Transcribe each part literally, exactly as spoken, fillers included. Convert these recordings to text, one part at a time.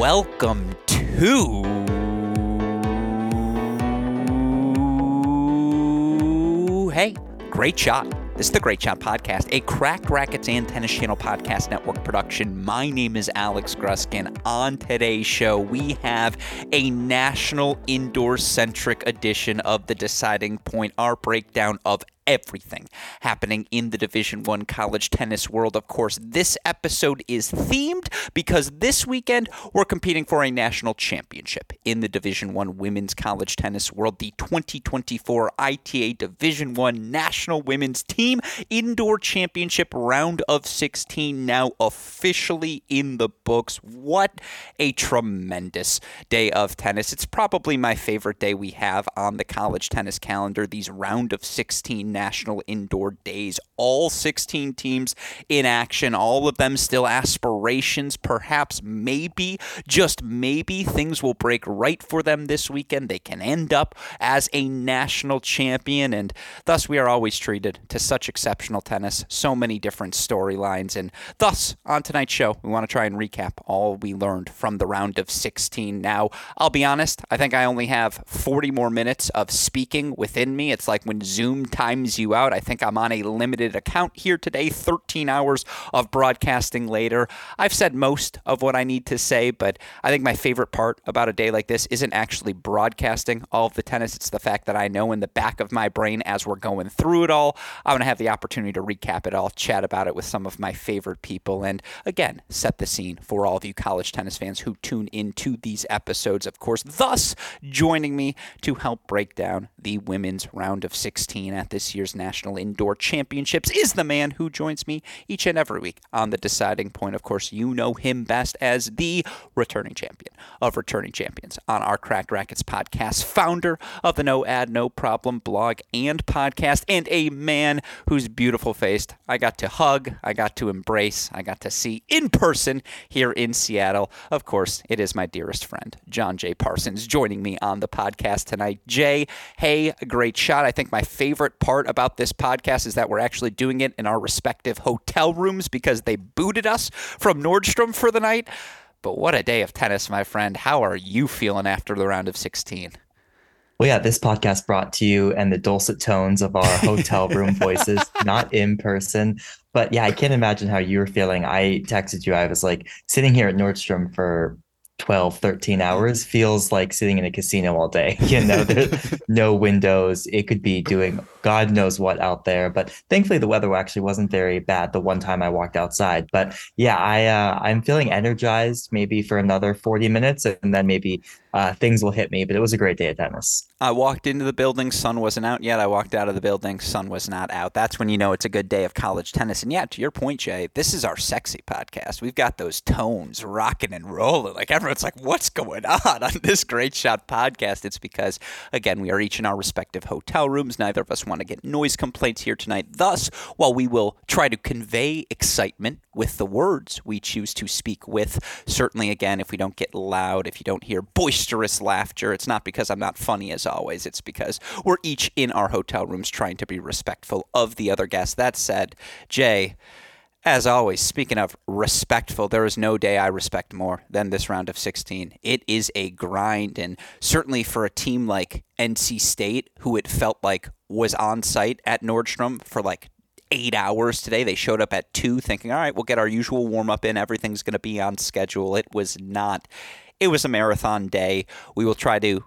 welcome to Hey, Great Shot. This is the Great Shot Podcast, a Cracked Racquets and Tennis Channel Podcast Network production. My name is Alex Gruskin. On today's show, we have a national indoor-centric edition of The Deciding Point, our breakdown of everything happening in the Division One college tennis world. Of course, this episode is themed because this weekend we're competing for a national championship in the Division One women's college tennis world. The twenty twenty-four I T A Division One National Women's Team Indoor Championship Round of sixteen now officially in the books. What a tremendous day of tennis. It's probably my favorite day we have on the college tennis calendar, these Round of sixteen national indoor days. All sixteen teams in action, all of them still aspirations. Perhaps, maybe, just maybe, things will break right for them this weekend. They can end up as a national champion, and thus we are always treated to such exceptional tennis, so many different storylines, and thus, on tonight's show, we want to try and recap all we learned from the round of sixteen. Now, I'll be honest, I think I only have forty more minutes of speaking within me. It's like when Zoom times you out. I think I'm on a limited account here today, thirteen hours of broadcasting later. I've said most of what I need to say, but I think my favorite part about a day like this isn't actually broadcasting all of the tennis. It's the fact that I know in the back of my brain as we're going through it all, I'm going to have the opportunity to recap it all, chat about it with some of my favorite people, and again, set the scene for all of you college tennis fans who tune into these episodes, of course, thus joining me to help break down the women's round of sixteen at this year's National Indoor Championships is the man who joins me each and every week on The Deciding Point. Of course, you know him best as the returning champion of returning champions on our Cracked Racquets podcast, founder of the No Ad, No Problem blog and podcast, and a man whose beautiful face I got to hug, I got to embrace, I got to see in person here in Seattle. Of course, it is my dearest friend, John J. Parsons, joining me on the podcast tonight. Jay, hey, great shot. I think my favorite part about this podcast is that we're actually doing it in our respective hotel rooms because they booted us from Nordstrom for the night. But what a day of tennis, my friend. How are you feeling after the round of sixteen? Well, yeah, this podcast brought to you and the dulcet tones of our hotel room voices, not in person. But yeah, I can't imagine how you were feeling. I texted you. I was like, sitting here at Nordstrom for twelve, thirteen hours feels like sitting in a casino all day. You know, there's no windows. It could be doing God knows what out there. But thankfully, the weather actually wasn't very bad the one time I walked outside. But yeah, I, uh, I'm feeling energized maybe for another forty minutes, and then maybe uh, things will hit me. But it was a great day of tennis. I walked into the building, sun wasn't out yet. I walked out of the building, sun was not out. That's when you know it's a good day of college tennis. And yeah, to your point, Jay, this is our sexy podcast. We've got those tones rocking and rolling. Like everyone's like, what's going on on this Great Shot podcast? It's because, again, we are each in our respective hotel rooms. Neither of us want to get noise complaints here tonight. Thus, while we will try to convey excitement with the words we choose to speak with, certainly, again, if we don't get loud, if you don't hear boisterous laughter, it's not because I'm not funny as always. It's because we're each in our hotel rooms trying to be respectful of the other guests. That said, Jay, as always, speaking of respectful, there is no day I respect more than this round of sixteen. It is a grind, and certainly for a team like N C State, who it felt like was on site at Nordstrom for like eight hours today. They showed up at two thinking, all right, we'll get our usual warm-up in. Everything's going to be on schedule. It was not. It was a marathon day. We will try to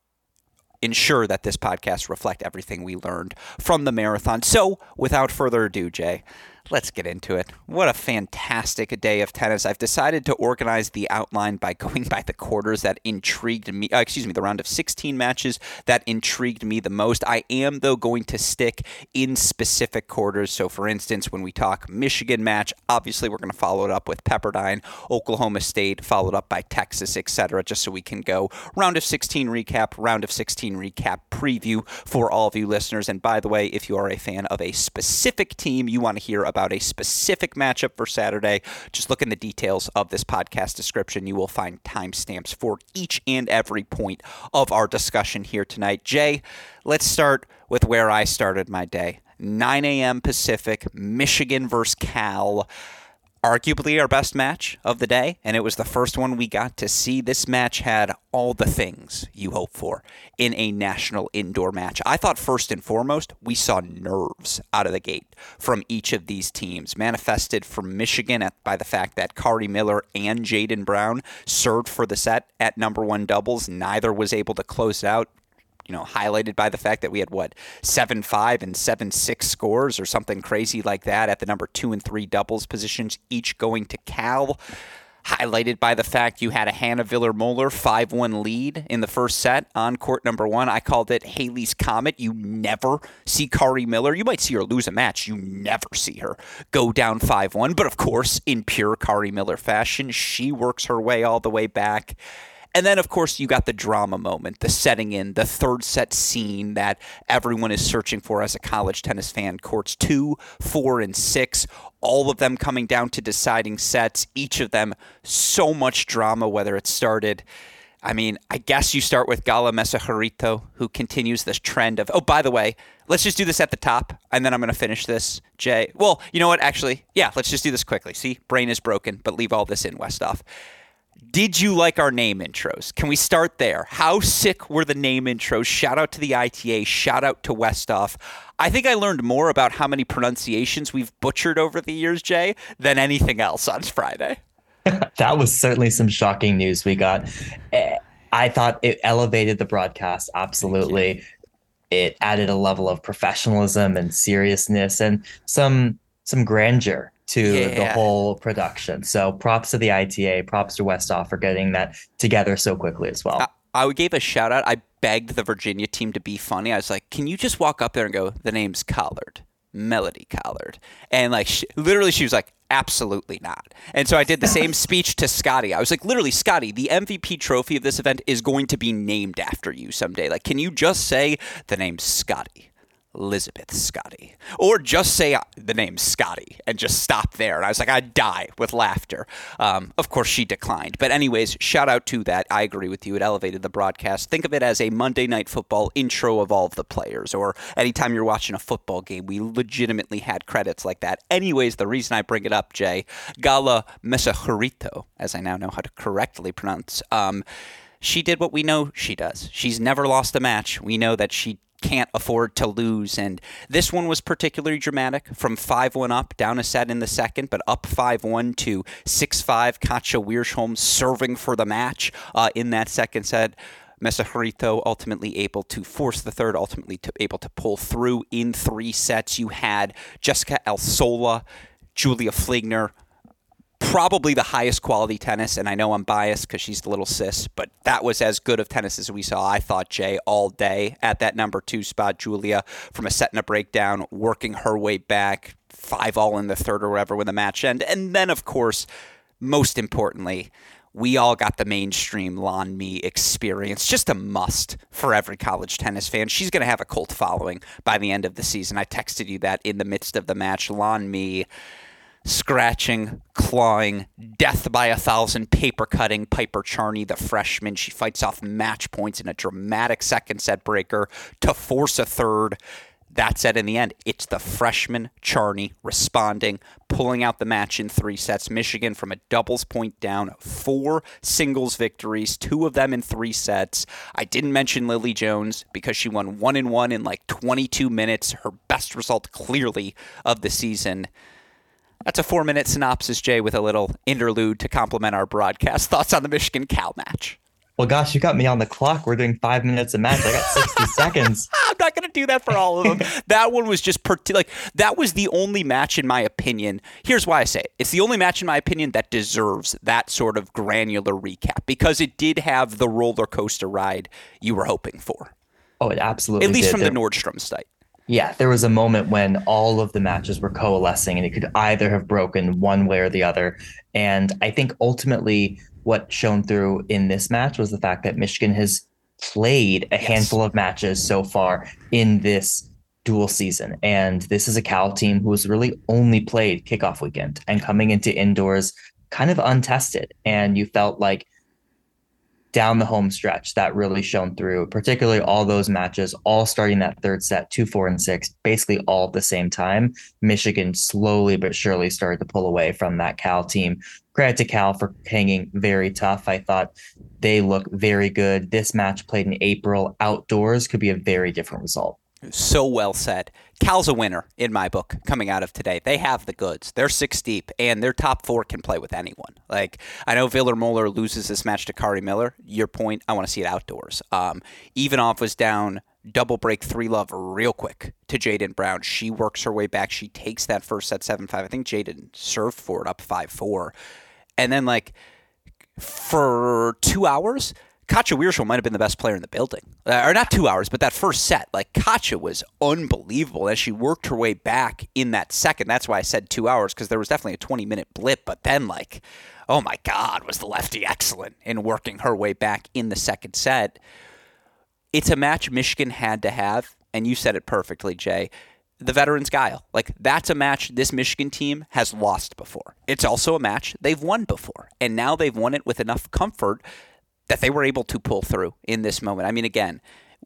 ensure that this podcast reflect everything we learned from the marathon. So without further ado, Jay, let's get into it. What a fantastic day of tennis. I've decided to organize the outline by going by the quarters that intrigued me. Uh, excuse me, the round of sixteen matches that intrigued me the most. I am, though, going to stick in specific quarters. So, for instance, when we talk Michigan match, obviously we're going to follow it up with Pepperdine, Oklahoma State, followed up by Texas, et cetera, just so we can go round of sixteen recap, round of sixteen recap preview for all of you listeners. And by the way, if you are a fan of a specific team, you want to hear about about a specific matchup for Saturday, just look in the details of this podcast description. You will find timestamps for each and every point of our discussion here tonight. Jay, let's start with where I started my day. nine a.m. Pacific, Michigan versus Cal. arguably our best match of the day, and it was the first one we got to see. This match had all the things you hope for in a national indoor match. I thought first and foremost, we saw nerves out of the gate from each of these teams, manifested from Michigan at, by the fact that Kari Miller and Jaden Brown served for the set at number one doubles. Neither was able to close it out. You know, highlighted by the fact that we had, what, seven five and seven six scores or something crazy like that at the number two and three doubles positions, each going to Cal. Highlighted by the fact you had a Hannah Viller-Moeller five one lead in the first set on court number one. I called it Haley's Comet. You never see Kari Miller. You might see her lose a match. You never see her go down five one. But, of course, in pure Kari Miller fashion, she works her way all the way back. And then, of course, you got the drama moment, the setting in, the third set scene that everyone is searching for as a college tennis fan. Courts two, four, and six, all of them coming down to deciding sets, each of them so much drama, whether it started... I mean, I guess you start with Gala Mesa-Jarrito, who continues this trend of, oh, by the way, let's just do this at the top, and then I'm going to finish this, Jay. Well, you know what, actually, yeah, let's just do this quickly. See, brain is broken, but leave all this in, Westhoff. Did you like our name intros? Can we start there? How sick were the name intros? Shout out to the I T A. Shout out to Westhoff. I think I learned more about how many pronunciations we've butchered over the years, Jay, than anything else on Friday. That was certainly some shocking news we got. I thought it elevated the broadcast. Absolutely. It added a level of professionalism and seriousness and some some grandeur to yeah. the whole production. So props to the I T A, props to Westhoff for getting that together so quickly as well. I, I gave a shout out. I begged the Virginia team to be funny. I was like, can you just walk up there and go, the name's Collard, Melody Collard? And like, she, literally she was like, absolutely not. And so I did the same speech to Scotty. I was like, literally, Scotty, the M V P trophy of this event is going to be named after you someday. Like, can you just say the name's Scotty? Elizabeth Scotty, or just say the name Scotty and just stop there. And I was like, I'd die with laughter. Um, of course, she declined. But anyways, shout out to that. I agree with you. It elevated the broadcast. Think of it as a Monday Night Football intro of all of the players, or anytime you're watching a football game, we legitimately had credits like that. Anyways, the reason I bring it up, Jay, Gala Mesa-Jarrito, as I now know how to correctly pronounce, um, she did what we know she does. She's never lost a match. We know that she can't afford to lose, and this one was particularly dramatic, from five one up, down a set in the second, but up five one to six five. Katja Wiersholm serving for the match uh, in that second set. Mesa-Jarrito ultimately able to force the third, ultimately to, able to pull through in three sets. You had Jessica Alsola, Julia Fligner, probably the highest quality tennis, and I know I'm biased because she's the little sis, but that was as good of tennis as we saw, I thought, Jay, all day at that number two spot. Julia, from a set and a breakdown, working her way back, five all in the third or whatever when the match ended. And then, of course, most importantly, we all got the mainstream Lan Mi experience. Just a must for every college tennis fan. She's going to have a cult following by the end of the season. I texted you that in the midst of the match. Lan Mi, scratching, clawing, death by a thousand, paper cutting Piper Charney, the freshman. She fights off match points in a dramatic second set breaker to force a third. That said, in the end, it's the freshman Charney responding, pulling out the match in three sets. Michigan from a doubles point down, four singles victories, two of them in three sets. I didn't mention Lily Jones because she won one and one in like twenty-two minutes, her best result clearly of the season. That's a four-minute synopsis, Jay, with a little interlude to complement our broadcast. Thoughts on the Michigan-Cal match? Well, gosh, you got me on the clock. We're doing five minutes a match. I got sixty seconds. I'm not going to do that for all of them. That one was just, part- like, that was the only match, in my opinion. Here's why I say it. It's the only match, in my opinion, that deserves that sort of granular recap, because it did have the roller coaster ride you were hoping for. Oh, it absolutely did. At least did. from There- the Nordstrom site. Yeah, there was a moment when all of the matches were coalescing and it could either have broken one way or the other. And I think ultimately what shone through in this match was the fact that Michigan has played a yes. handful of matches so far in this dual season. And this is a Cal team who has really only played kickoff weekend and coming into indoors kind of untested. And you felt like down the home stretch that really shone through, particularly all those matches, all starting that third set, two, four, and six, basically all at the same time. Michigan slowly but surely started to pull away from that Cal team. Credit to Cal for hanging very tough. I thought they look very good. This match played in April outdoors could be a very different result. So well said. Cal's a winner in my book coming out of today. They have the goods. They're six deep, and their top four can play with anyone. Like, I know Viller-Moeller loses this match to Kari Miller. Your point, I want to see it outdoors. Um, Ivanov was down double break three love real quick to Jaden Brown. She works her way back. She takes that first set seven five. I think Jaden served for it up five four. And then, like, for two hours, Katja Wierschuh might have been the best player in the building. Uh, or not two hours, but that first set. Like, Katja was unbelievable as she worked her way back in that second. That's why I said two hours, because there was definitely a twenty-minute blip. But then, like, oh my God, was the lefty excellent in working her way back in the second set. It's a match Michigan had to have, and you said it perfectly, Jay. The veterans' guile. Like, that's a match this Michigan team has lost before. It's also a match they've won before. And now they've won it with enough comfort that they were able to pull through in this moment. I mean, again,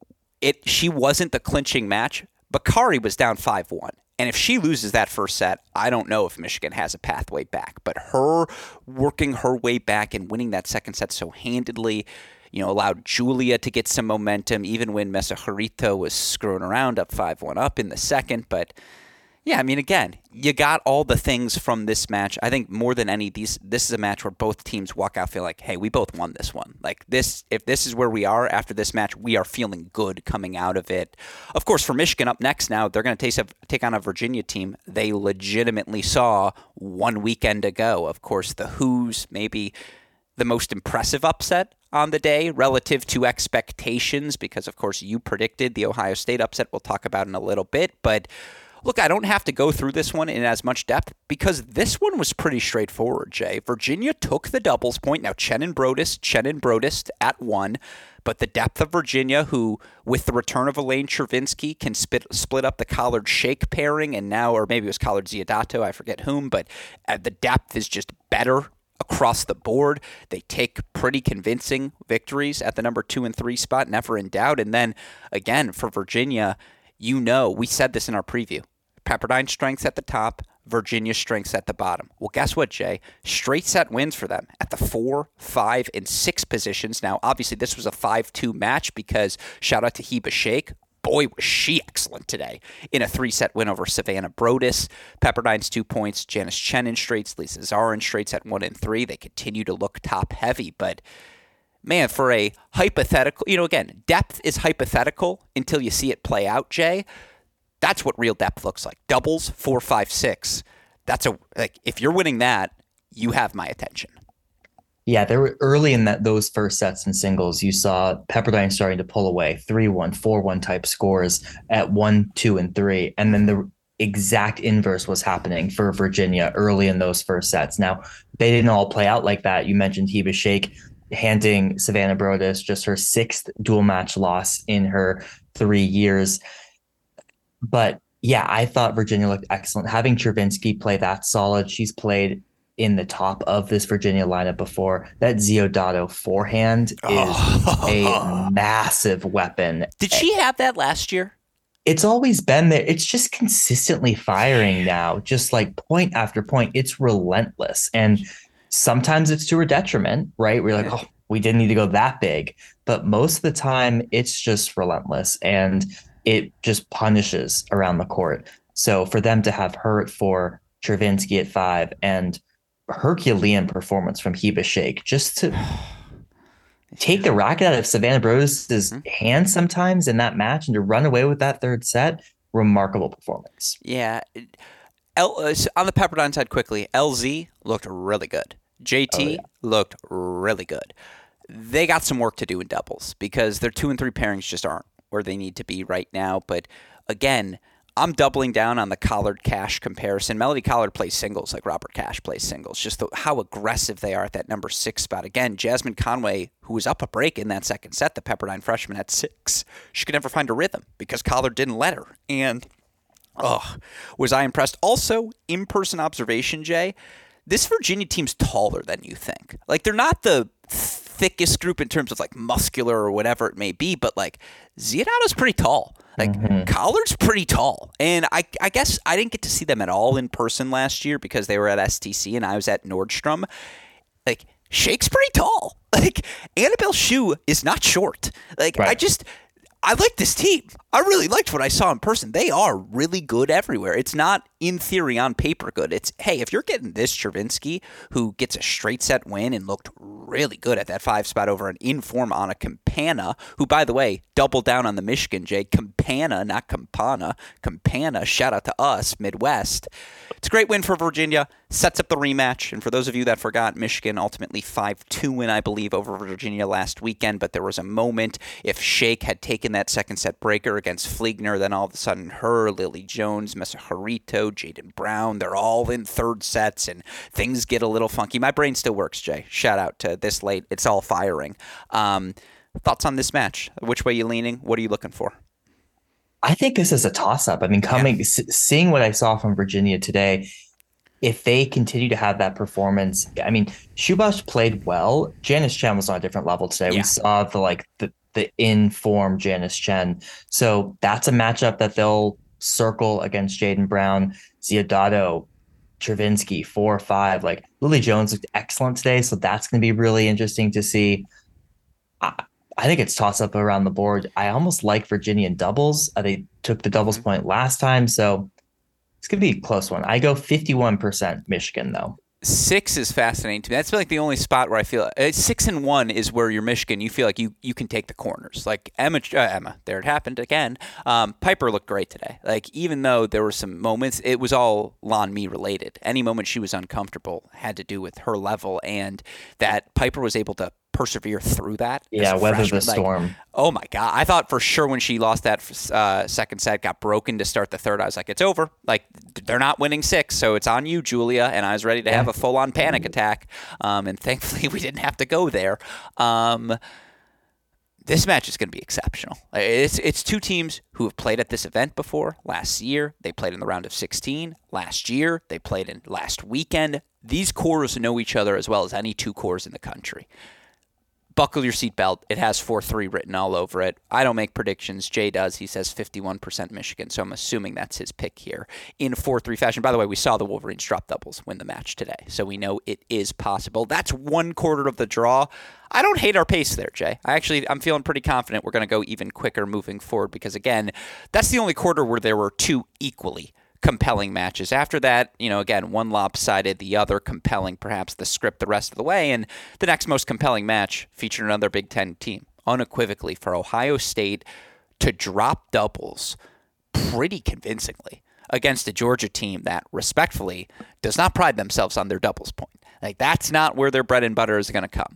it she wasn't the clinching match, but Kari was down five one. And if she loses that first set, I don't know if Michigan has a pathway back. But her working her way back and winning that second set so handedly, you know, allowed Julia to get some momentum, even when Messerschmidt was screwing around up five one up in the second. But yeah, I mean, again, you got all the things from this match. I think more than any, these this is a match where both teams walk out feel like, hey, we both won this one. Like, this, if this is where we are after this match, we are feeling good coming out of it. Of course, for Michigan up next now, they're going to take on a Virginia team they legitimately saw one weekend ago. Of course, the Hoos, maybe the most impressive upset on the day relative to expectations, because, of course, you predicted the Ohio State upset we'll talk about in a little bit. But look, I don't have to go through this one in as much depth because this one was pretty straightforward, Jay. Virginia took the doubles point. Now, Chenin Brodus, Chenin Brodus at one, but the depth of Virginia, who, with the return of Elaine Chervinsky, can split, split up the Collard-Shake pairing, and now, or maybe it was Collard-Ziodato, I forget whom, but uh, the depth is just better across the board. They take pretty convincing victories at the number two and three spot, never in doubt. And then, again, for Virginia, you know, we said this in our preview. Pepperdine strengths at the top, Virginia strengths at the bottom. Well, guess what, Jay? Straight set wins for them at the four, five, and six positions. Now, obviously, this was a five two match because shout out to Heba Sheikh. Boy, was she excellent today in a three-set win over Savannah Brodus. Pepperdine's two points, Janice Chen in straights, Lisa Zara in straights at one and three. They continue to look top-heavy, but man, for a hypothetical, you know, again, depth is hypothetical until you see it play out, Jay. That's what real depth looks like. Doubles, four, five, six. That's a, like, if you're winning that, you have my attention. Yeah, there were early in that those first sets and singles, you saw Pepperdine starting to pull away, three one, four one type scores at one, two, and three. And then the exact inverse was happening for Virginia early in those first sets. Now, they didn't all play out like that. You mentioned Heba Sheikh handing Savannah Brodus just her sixth dual match loss in her three years. But yeah, I thought Virginia looked excellent. Having Chervinsky play that solid, she's played in the top of this Virginia lineup before. That Ziodato forehand is oh. a massive weapon. Did she have that last year? It's always been there. It's just consistently firing now, just like point after point. It's relentless. And sometimes it's to her detriment, right? We're like, oh, we didn't need to go that big. But most of the time, it's just relentless. And it just punishes around the court. So for them to have her at four, Chervinsky at five, and Herculean performance from Heba Sheikh, just to take the racket out of Savannah Brodus's mm-hmm. hand sometimes in that match and to run away with that third set, remarkable performance. Yeah. L, uh, on the Pepperdine side quickly, L Z looked really good. J T oh, yeah. looked really good. They got some work to do in doubles because their two and three pairings just aren't where they need to be right now. But again, I'm doubling down on the Collard-Cash comparison. Melody Collard plays singles like Robert Cash plays singles. Just the, how aggressive they are at that number six spot. Again, Jasmine Conway, who was up a break in that second set, the Pepperdine freshman at six, she could never find a rhythm because Collard didn't let her. And, oh, was I impressed. Also, in-person observation, Jay, this Virginia team's taller than you think. Like, they're not the thickest group in terms of like muscular or whatever it may be, but like Ziadato's pretty tall. Like Mm-hmm. Collard's pretty tall. And I I guess I didn't get to see them at all in person last year because they were at S T C and I was at Nordstrom. Like Shake's pretty tall. Like Annabelle Shu is not short. Like I Right. just I like this team. I really liked what I saw in person. They are really good everywhere. It's not, in theory, on paper good. It's, hey, if you're getting this Chervinsky, who gets a straight set win and looked really good at that five spot over an inform Anna Campana, who, by the way, doubled down on the Michigan, Jay. Campana, not Campana. Campana, shout out to us, Midwest. It's a great win for Virginia. Sets up the rematch. And for those of you that forgot, Michigan ultimately five two win, I believe, over Virginia last weekend. But there was a moment, if Shake had taken that second set breaker against Fligner, then all of a sudden her, Lily Jones, Mesa Harito, Jaden Brown, they're all in third sets and things get a little funky. My brain still works, Jay. Shout out to this late. It's all firing. Um, thoughts on this match? Which way you leaning? What are you looking for? I think this is a toss-up. I mean, coming, yeah. s- seeing what I saw from Virginia today, if they continue to have that performance, I mean, Shubash played well. Janice Chen was on a different level today. Yeah. We saw the like the the in-form Janice Chen. So that's a matchup that they'll circle against Jaden Brown, Ziadato, Chervinsky, four or five. Like Lily Jones looked excellent today, so that's going to be really interesting to see. I, I think it's toss-up around the board. I almost like Virginia in doubles. Uh, they took the doubles mm-hmm. point last time, so it's going to be a close one. I go fifty-one percent Michigan, though. Six is fascinating to me. That's like the only spot where I feel uh, six and one is where you're Michigan. You feel like you, you can take the corners. Like Emma, uh, Emma, there it happened again. Um, Piper looked great today. Like even though there were some moments, it was all Lan Mi related. Any moment she was uncomfortable had to do with her level, and that Piper was able to persevere through that. Yeah, weather freshman. the storm. Like, oh my God. I thought for sure when she lost that uh, second set, got broken to start the third, I was like, it's over. Like they're not winning six, so it's on you, Julia. And I was ready to yeah. have a full on panic attack. Um, and thankfully we didn't have to go there. Um, this match is going to be exceptional. It's it's two teams who have played at this event before. Last year, they played in the round of sixteen. Last year, they played in last weekend. These cores know each other as well as any two cores in the country. Buckle your seatbelt. It has four three written all over it. I don't make predictions. Jay does. He says fifty-one percent Michigan, so I'm assuming that's his pick here in four three fashion. By the way, we saw the Wolverines drop doubles win the match today, so we know it is possible. That's one quarter of the draw. I don't hate our pace there, Jay. I actually, I'm feeling pretty confident we're going to go even quicker moving forward because, again, that's the only quarter where there were two equally compelling matches. After that, you know, again, one lopsided, the other compelling, perhaps the script the rest of the way. And the next most compelling match featured another Big Ten team, unequivocally, for Ohio State to drop doubles pretty convincingly against a Georgia team that, respectfully, does not pride themselves on their doubles point. Like, that's not where their bread and butter is going to come.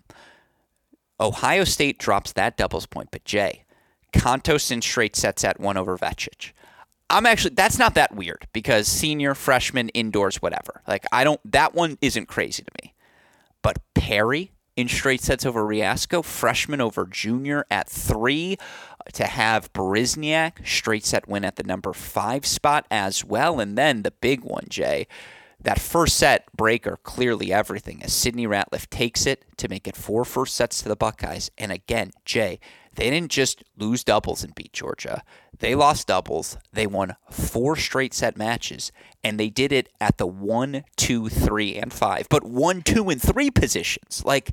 Ohio State drops that doubles point, but Jay, Kontos in straight sets at one over Vecic. I'm actually, that's not that weird because senior, freshman, indoors, whatever. Like, I don't, that one isn't crazy to me. But Perry in straight sets over Riasco, freshman over junior at three, to have Berezniak straight set win at the number five spot as well. And then the big one, Jay, that first set breaker, clearly everything, as Sydney Ratliff takes it to make it four first sets to the Buckeyes. And again, Jay, they didn't just lose doubles and beat Georgia. They lost doubles. They won four straight set matches, and they did it at the one, two, three, and five, but one, two, and three positions. Like,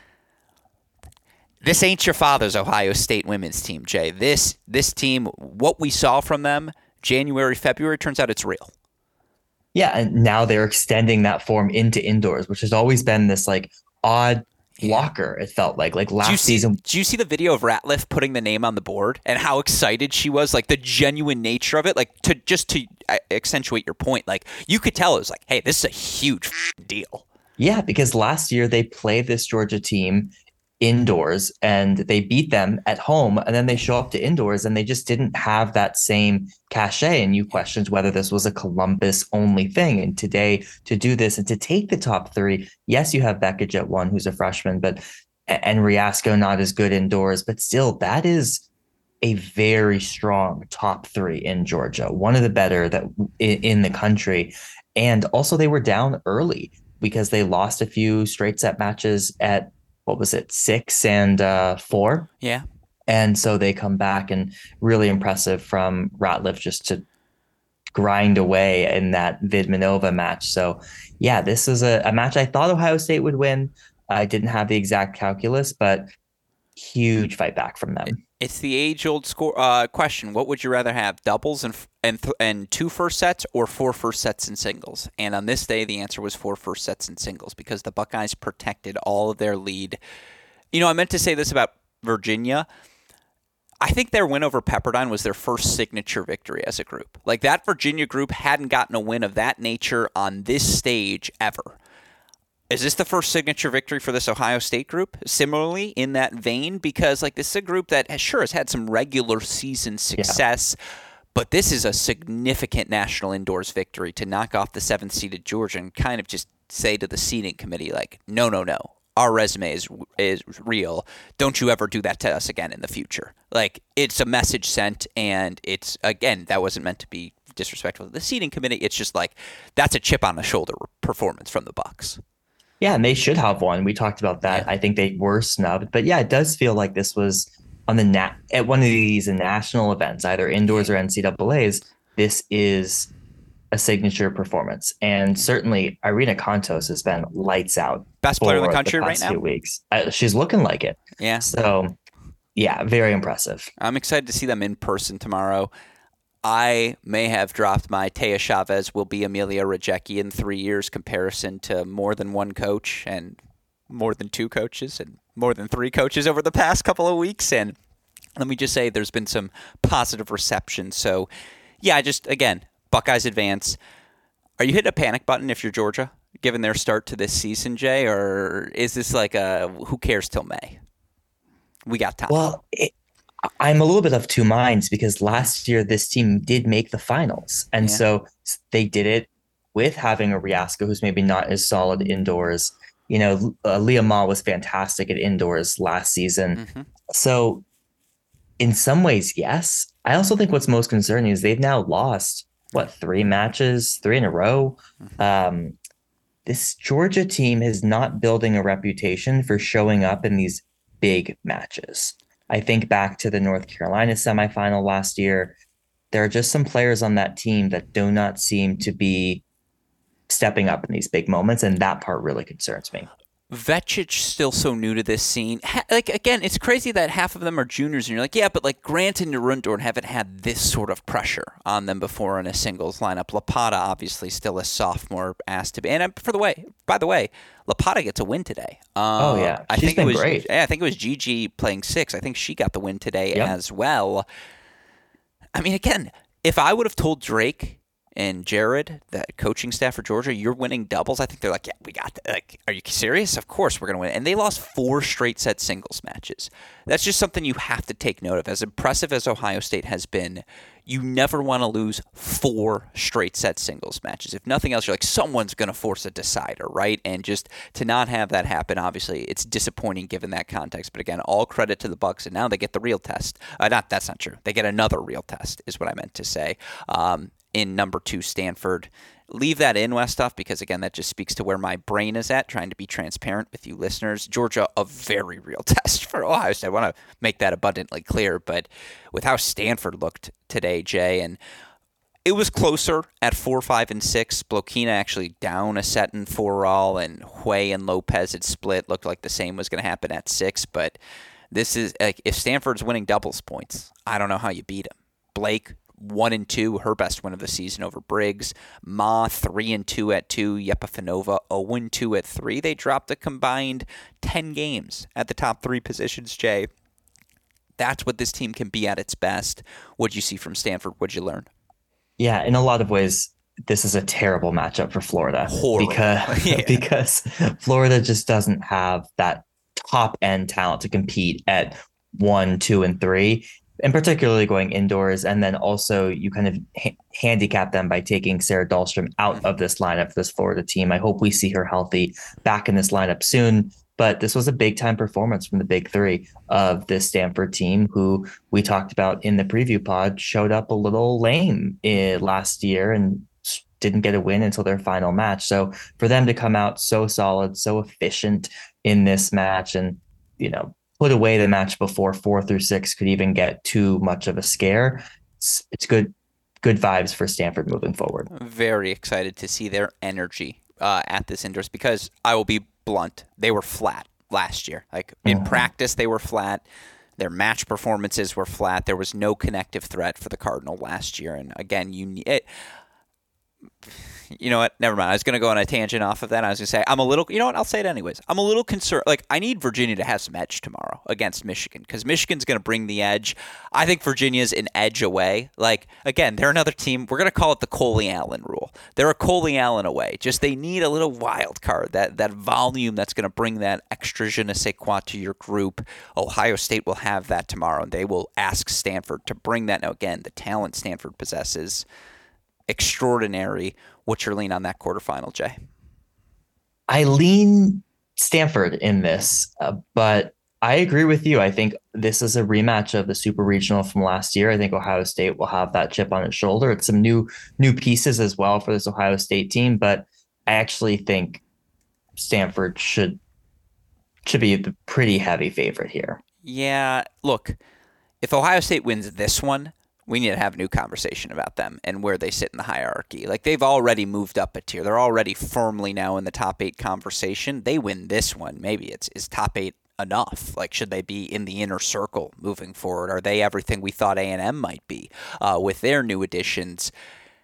this ain't your father's Ohio State women's team, Jay. This this team, what we saw from them January, February, turns out it's real. Yeah, and now they're extending that form into indoors, which has always been this like odd blocker, it felt like. Like last did you see, season. Did you see the video of Ratliff putting the name on the board and how excited she was? Like the genuine nature of it, like to just to accentuate your point, like you could tell it was like, hey, this is a huge deal. Yeah, because last year they played this Georgia team indoors and they beat them at home, and then they show up to indoors and they just didn't have that same cachet. And you questioned whether this was a Columbus only thing. And today, to do this and to take the top three, yes, you have Vecic at one, who's a freshman, but and Riasco not as good indoors, but still, that is a very strong top three in Georgia, one of the better that in the country. And also, they were down early because they lost a few straight set matches at what was it, six and uh, four. Yeah. And so they come back and really impressive from Ratliff just to grind away in that Vidmanova match. So yeah, this is a, a match I thought Ohio State would win. I didn't have the exact calculus, but huge fight back from them. It's the age-old score uh, question. What would you rather have, doubles and and th- and two first sets or four first sets and singles? And on this day, the answer was four first sets and singles because the Buckeyes protected all of their lead. You know, I meant to say this about Virginia. I think their win over Pepperdine was their first signature victory as a group. Like, that Virginia group hadn't gotten a win of that nature on this stage ever. Is this the first signature victory for this Ohio State group? Similarly, in that vein, because like this is a group that has, sure has had some regular season success, yeah. but this is a significant national indoors victory to knock off the seventh seeded Georgia and kind of just say to the seeding committee, like, no, no, no, our resume is is real. Don't you ever do that to us again in the future. Like, it's a message sent, and it's, again, that wasn't meant to be disrespectful to the seeding committee. It's just like that's a chip on the shoulder performance from the Bucks. Yeah, and they should have won. We talked about that. Yeah. I think they were snubbed. But yeah, it does feel like this was on the nat- at one of these national events, either indoors or N C double A's. This is a signature performance. And certainly Irina Kontos has been lights out. Best player in the country the right now? Few weeks. Uh, she's looking like it. Yeah. So, yeah, very impressive. I'm excited to see them in person tomorrow. I may have dropped my Taya Chavez will be Amelia Rajecki in three years comparison to more than one coach and more than two coaches and more than three coaches over the past couple of weeks. And let me just say there's been some positive reception. So, yeah, I just, again, Buckeyes advance. Are you hitting a panic button if you're Georgia, given their start to this season, Jay? Or is this like a who cares till May? We got time. Well, it- I'm a little bit of two minds because last year this team did make the finals. And yeah. so they did it with having a Riasco who's maybe not as solid indoors. You know, uh, Leah Ma was fantastic at indoors last season. Mm-hmm. So in some ways, yes. I also think what's most concerning is they've now lost, what, three matches, three in a row. Mm-hmm. Um, this Georgia team is not building a reputation for showing up in these big matches. I think back to the North Carolina semifinal last year. There are just some players on that team that do not seem to be stepping up in these big moments, and that part really concerns me. Vecic still so new to this scene. Ha- like, again, it's crazy that half of them are juniors, and you're like, yeah, but like Grant and Narundorn haven't had this sort of pressure on them before in a singles lineup. Lapata, obviously, still a sophomore, asked to be. And for the way, by the way, Lapata gets a win today. Um, oh yeah, I she's think been it was, great. Yeah, I think it was Gigi playing six. I think she got the win today yep. as well. I mean, again, if I would have told Drake and Jared, the coaching staff for Georgia, you're winning doubles, I think they're like, yeah, we got that. Like, are you serious? Of course we're going to win. And they lost four straight set singles matches. That's just something you have to take note of. As impressive as Ohio State has been, you never want to lose four straight set singles matches. If nothing else, you're like, someone's going to force a decider, right? And just to not have that happen, obviously, it's disappointing given that context. But again, all credit to the Bucks, and now they get the real test. Uh, not That's not true. They get another real test, is what I meant to say. Um, in number two, Stanford. Leave that in, Westhoff, because, again, that just speaks to where my brain is at, trying to be transparent with you listeners. Georgia, a very real test for Ohio State. I want to make that abundantly clear, but with how Stanford looked today, Jay, and it was closer at four, five, and six. Blokina actually down a set in four all, and Hui and Lopez had split. Looked like the same was going to happen at six, but this is, like, if Stanford's winning doubles points, I don't know how you beat them. Blake, one and two, her best win of the season over Briggs. Ma, three and two at two. Yepafanova, zero and two at three. They dropped a combined ten games at the top three positions, Jay. That's what this team can be at its best. What'd you see from Stanford? What'd you learn? Yeah, in a lot of ways, this is a terrible matchup for Florida. Horrible. Because, yeah. because Florida just doesn't have that top-end talent to compete at one, two, and three. And particularly going indoors, and then also you kind of ha- handicap them by taking Sarah Dahlstrom out mm-hmm. of this lineup for this Florida team. I hope we see her healthy back in this lineup soon. But this was a big time performance from the big three of this Stanford team, who we talked about in the preview pod, showed up a little lame in last year and didn't get a win until their final match. So for them to come out so solid, so efficient, in this match and, you know, put away the match before four through six could even get too much of a scare. It's, it's good, good vibes for Stanford moving forward. I'm very excited to see their energy uh, at this indoors because I will be blunt. They were flat last year. Like in mm-hmm. practice, they were flat. Their match performances were flat. There was no connective threat for the Cardinal last year. And again, you it, you know what? Never mind. I was going to go on a tangent off of that. I was going to say, I'm a little, you know what? I'll say it anyways. I'm a little concerned. Like, I need Virginia to have some edge tomorrow against Michigan because Michigan's going to bring the edge. I think Virginia's an edge away. Like, again, they're another team. We're going to call it the Coley Allen rule. They're a Coley Allen away. Just they need a little wild card, that, that volume that's going to bring that extra je ne sais quoi to your group. Ohio State will have that tomorrow, and they will ask Stanford to bring that. Now, again, the talent Stanford possesses, extraordinary. What's your lean on that quarterfinal, Jay? I lean Stanford in this, uh, but I agree with you. I think this is a rematch of the Super Regional from last year. I think Ohio State will have that chip on its shoulder. It's some new new pieces as well for this Ohio State team, but I actually think Stanford should should be the pretty heavy favorite here. Yeah, look, if Ohio State wins this one, we need to have a new conversation about them and where they sit in the hierarchy. Like, they've already moved up a tier. They're already firmly now in the top eight conversation. They win this one. Maybe it's is top eight enough? Like, should they be in the inner circle moving forward? Are they everything we thought A and M might be uh, with their new additions?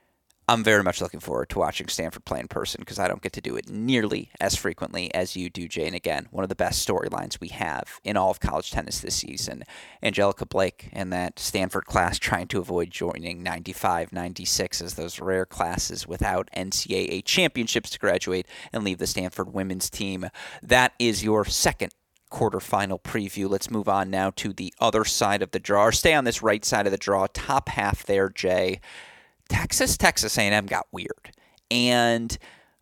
I'm very much looking forward to watching Stanford play in person because I don't get to do it nearly as frequently as you do, Jay. And again, one of the best storylines we have in all of college tennis this season. Angelica Blake and that Stanford class trying to avoid joining ninety-five, ninety-six as those rare classes without N C double A championships to graduate and leave the Stanford women's team. That is your second quarterfinal preview. Let's move on now to the other side of the draw, or stay on this right side of the draw, top half there, Jay. Texas, Texas A and M got weird. And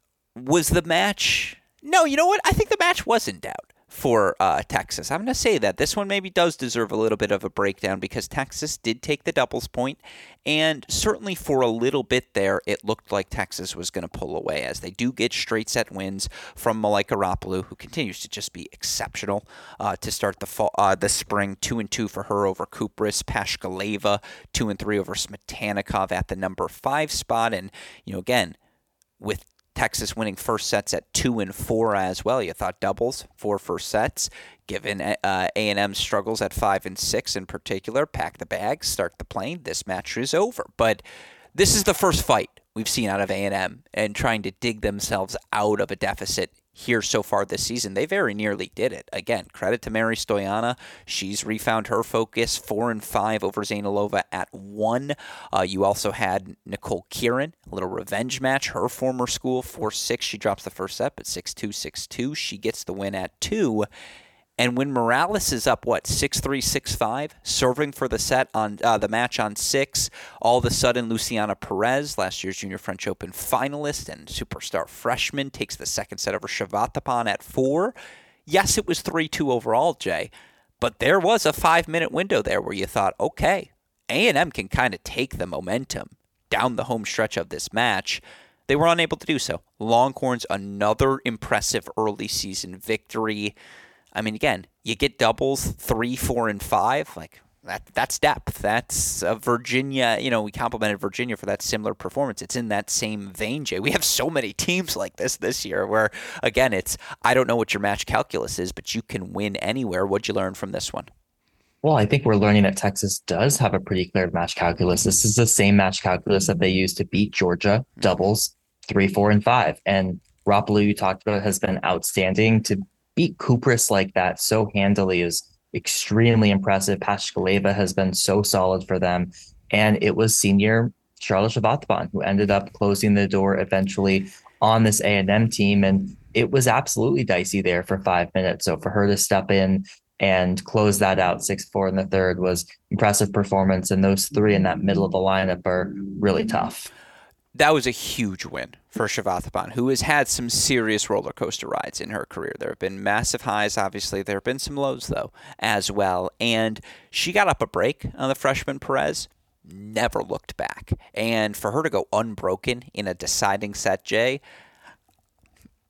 was the match... No, you know what? I think the match was in doubt for uh, Texas. I'm going to say that. This one maybe does deserve a little bit of a breakdown because Texas did take the doubles point, and certainly for a little bit there, it looked like Texas was going to pull away as they do get straight set wins from Malaika Rapolu, who continues to just be exceptional uh, to start the fall, uh, the spring. Two and two for her over Kupris, Pashkaleva, two and three over Smetanikov at the number five spot, and you know again with Texas winning first sets at two and four as well. You thought doubles, four first sets. Given uh, A and M's struggles at five and six in particular, pack the bags, start the plane. This match is over. But this is the first fight we've seen out of A and M and trying to dig themselves out of a deficit here so far this season. They very nearly did it. Again, credit to Mary Stoyana. She's refound her focus, four and five over Zainalova at one. Uh, you also had Nicole Kieran, a little revenge match. Her former school, four six. She drops the first set, but six two, six two. She gets the win at two. And when Morales is up, what, six three, six five, serving for the set on uh, the match on six, all of a sudden Luciana Perez, last year's Junior French Open finalist and superstar freshman, takes the second set over Shavatapan at four. Yes, it was three two overall, Jay, but there was a five-minute window there where you thought, okay, A and M can kind of take the momentum down the home stretch of this match. They were unable to do so. Longhorns, another impressive early season victory. I mean, again, you get doubles, three, four, and five. Like, that, that's depth. That's uh, Virginia. You know, we complimented Virginia for that similar performance. It's in that same vein, Jay. We have so many teams like this this year where, again, it's, I don't know what your match calculus is, but you can win anywhere. What'd you learn from this one? Well, I think we're learning that Texas does have a pretty clear match calculus. This is the same match calculus that they used to beat Georgia, doubles, three, four, and five. And Rapolu, you talked about, has been outstanding. To beat Kupris like that so handily is extremely impressive. Pashkaleva has been so solid for them. And it was senior Charlotte Shavatapan who ended up closing the door eventually on this A and M team. And it was absolutely dicey there for five minutes. So for her to step in and close that out six four in the third was impressive performance. And those three in that middle of the lineup are really tough. That was a huge win for Shavatapan, who has had some serious roller coaster rides in her career. There have been massive highs, obviously. There have been some lows, though, as well. And she got up a break on the freshman Perez, never looked back. And for her to go unbroken in a deciding set, Jay,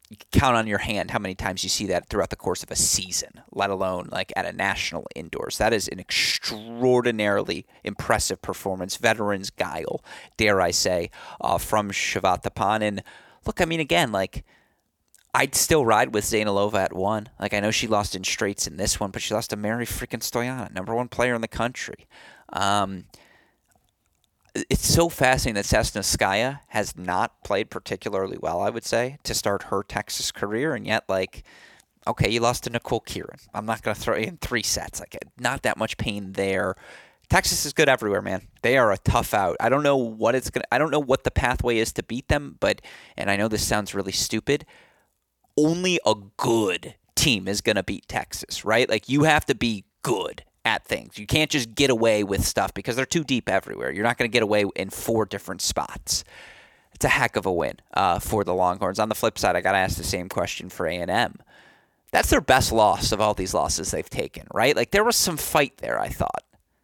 you can count on your hand how many times you see that throughout the course of a season, let alone like at a national indoors. That is an extraordinarily impressive performance. Veterans guile, dare I say, uh, from Shavatapan. And look, I mean, again, like, I'd still ride with Zaynalova at one. Like, I know she lost in straights in this one, but she lost to Mary freaking Stoyanov, number one player in the country. Um, It's so fascinating that Sasnouskaya has not played particularly well, I would say, to start her Texas career. And yet, like, okay, you lost to Nicole Kieran. I'm not going to throw you in three sets. Like, not that much pain there. Texas is good everywhere, man. They are a tough out. I don't know what it's going to, I don't know what the pathway is to beat them, but, and I know this sounds really stupid, only a good team is going to beat Texas, right? Like, you have to be good at things. You can't just get away with stuff because they're too deep everywhere. You're not going to get away in four different spots. It's a heck of a win uh, for the Longhorns. On the flip side, I got to ask the same question for A and M. That's their best loss of all these losses they've taken, right? Like, there was some fight there, I thought.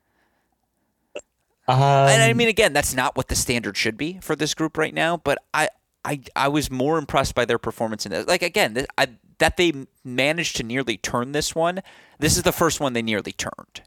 Um, and I mean, again, that's not what the standard should be for this group right now, but I I, I was more impressed by their performance in this. Like, again, I, that they managed to nearly turn this one. This is the first one they nearly turned.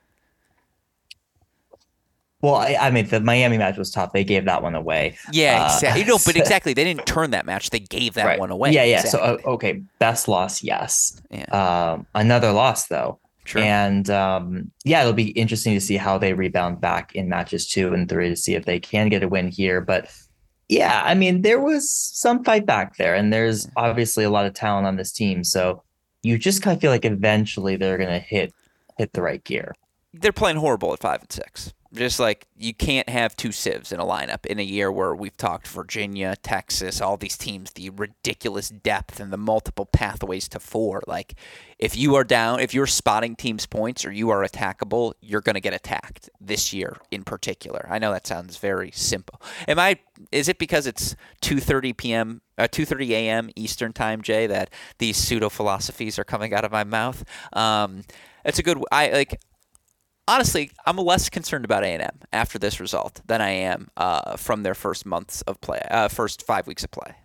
Well, I, I mean, the Miami match was tough. They gave that one away. Yeah, exactly. Uh, no, but exactly. They didn't turn that match. They gave that right. one away. Yeah, yeah. Exactly. So, uh, okay, best loss, yes. Yeah. Um, another loss, though. True. And, um, yeah, it'll be interesting to see how they rebound back in matches two and three to see if they can get a win here. But, yeah, I mean, there was some fight back there, and there's obviously a lot of talent on this team. So you just kind of feel like eventually they're going to hit hit the right gear. They're playing horrible at five and six. Just like you can't have two civs in a lineup in a year where we've talked Virginia, Texas, all these teams, the ridiculous depth and the multiple pathways to four. Like, if you are down, if you're spotting teams' points or you are attackable, you're going to get attacked this year in particular. I know that sounds very simple. Am I? Is it because it's two thirty p.m. Uh, two thirty a.m. Eastern time, Jay, that these pseudo philosophies are coming out of my mouth? Um, it's a good. I like. Honestly, I'm less concerned about A and M after this result than I am uh, from their first months of play, uh, first five weeks of play.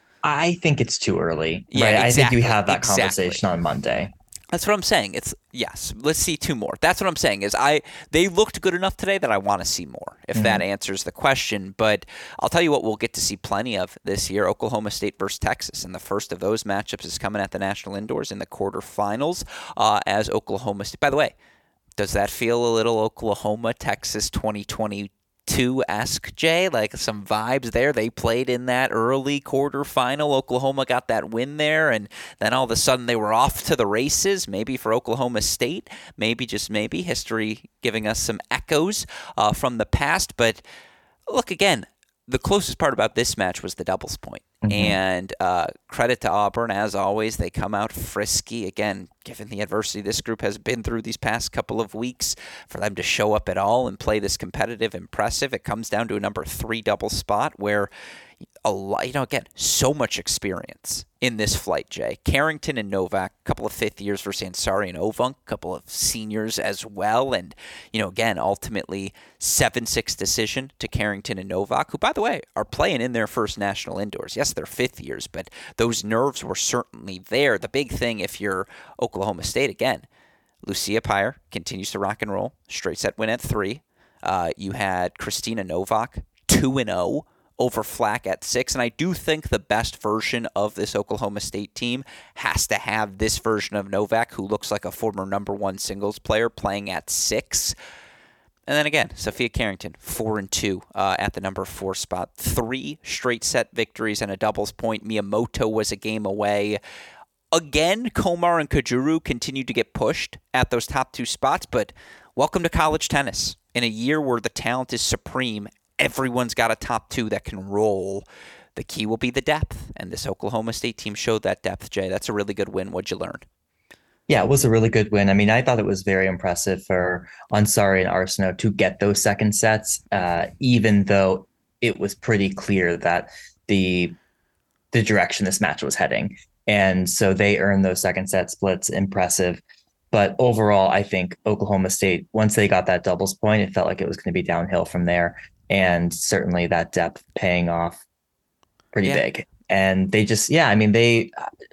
I think it's too early. Yeah, right? exactly, I think we have that exactly. conversation on Monday. That's what I'm saying. It's yes. Let's see two more. That's what I'm saying. Is I they looked good enough today that I want to see more. If mm-hmm. that answers the question, but I'll tell you what, we'll get to see plenty of this year: Oklahoma State versus Texas, and the first of those matchups is coming at the National Indoors in the quarterfinals. Uh, as Oklahoma State, by the way. Does that feel a little Oklahoma, Texas twenty twenty-two-esque, Jay? Like some vibes there. They played in that early quarterfinal. Oklahoma got that win there, and then all of a sudden they were off to the races, maybe for Oklahoma State, maybe just maybe. History giving us some echoes uh, from the past. But look, again, the closest part about this match was the doubles point. Mm-hmm. And uh, credit to Auburn, as always. They come out frisky. Again, given the adversity this group has been through these past couple of weeks, for them to show up at all and play this competitive, impressive. It comes down to a number three double spot where, a lot, you know, again, so much experience in this flight, Jay. Carrington and Novak, a couple of fifth years versus Ansari and Ovunk, a couple of seniors as well. And, you know, again, ultimately seven six decision to Carrington and Novak, who, by the way, are playing in their first national indoors. Yes, they're fifth years, but those nerves were certainly there. The big thing, if you're Oklahoma State, again, Lucia Pyre continues to rock and roll. Straight set win at three. Uh, you had Christina Novak, two and oh. over Flack at six. And I do think the best version of this Oklahoma State team has to have this version of Novak, who looks like a former number one singles player, playing at six. And then again, Sophia Carrington, four and two uh, at the number four spot. Three straight set victories and a doubles point. Miyamoto was a game away. Again, Komar and Kajuru continued to get pushed at those top two spots, but welcome to college tennis. In a year where the talent is supreme, everyone's got a top two that can roll. The key will be the depth, and this Oklahoma State team showed that depth, Jay. That's a really good win. What'd you learn? Yeah, it was a really good win. I mean, I thought it was very impressive for Ansari and Arsenault to get those second sets, uh, even though it was pretty clear that the the direction this match was heading. And so they earned those second set splits. Impressive. But overall, I think Oklahoma State, once they got that doubles point, it felt like it was going to be downhill from there. And certainly that depth paying off pretty yeah. big. and they just, yeah, I mean, they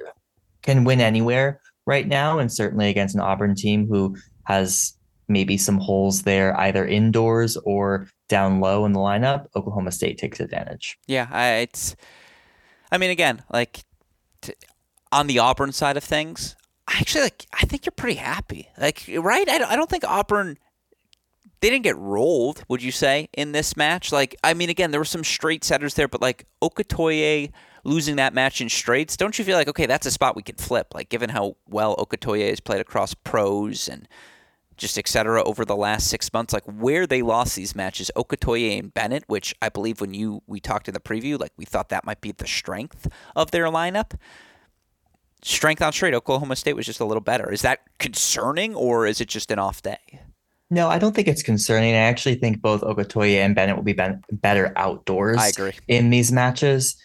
can win anywhere right now, and certainly against an Auburn team who has maybe some holes there, either indoors or down low in the lineup. Oklahoma State takes advantage. Yeah, I, it's. I mean, again, like t- on the Auburn side of things, I actually like. I think you're pretty happy, like right? I don't, I don't think Auburn. They didn't get rolled, would you say, in this match? Like, I mean, again, there were some straight setters there, but like Okotoye losing that match in straights, don't you feel like, okay, that's a spot we can flip? Like, given how well Okotoye has played across pros and just et cetera over the last six months, like where they lost these matches, Okotoye and Bennett, which I believe when you we talked in the preview, like we thought that might be the strength of their lineup. Strength on straight, Oklahoma State was just a little better. Is that concerning, or is it just an off day? No, I don't think it's concerning. I actually think both Okotoye and Bennett will be ben- better outdoors I agree. in these matches.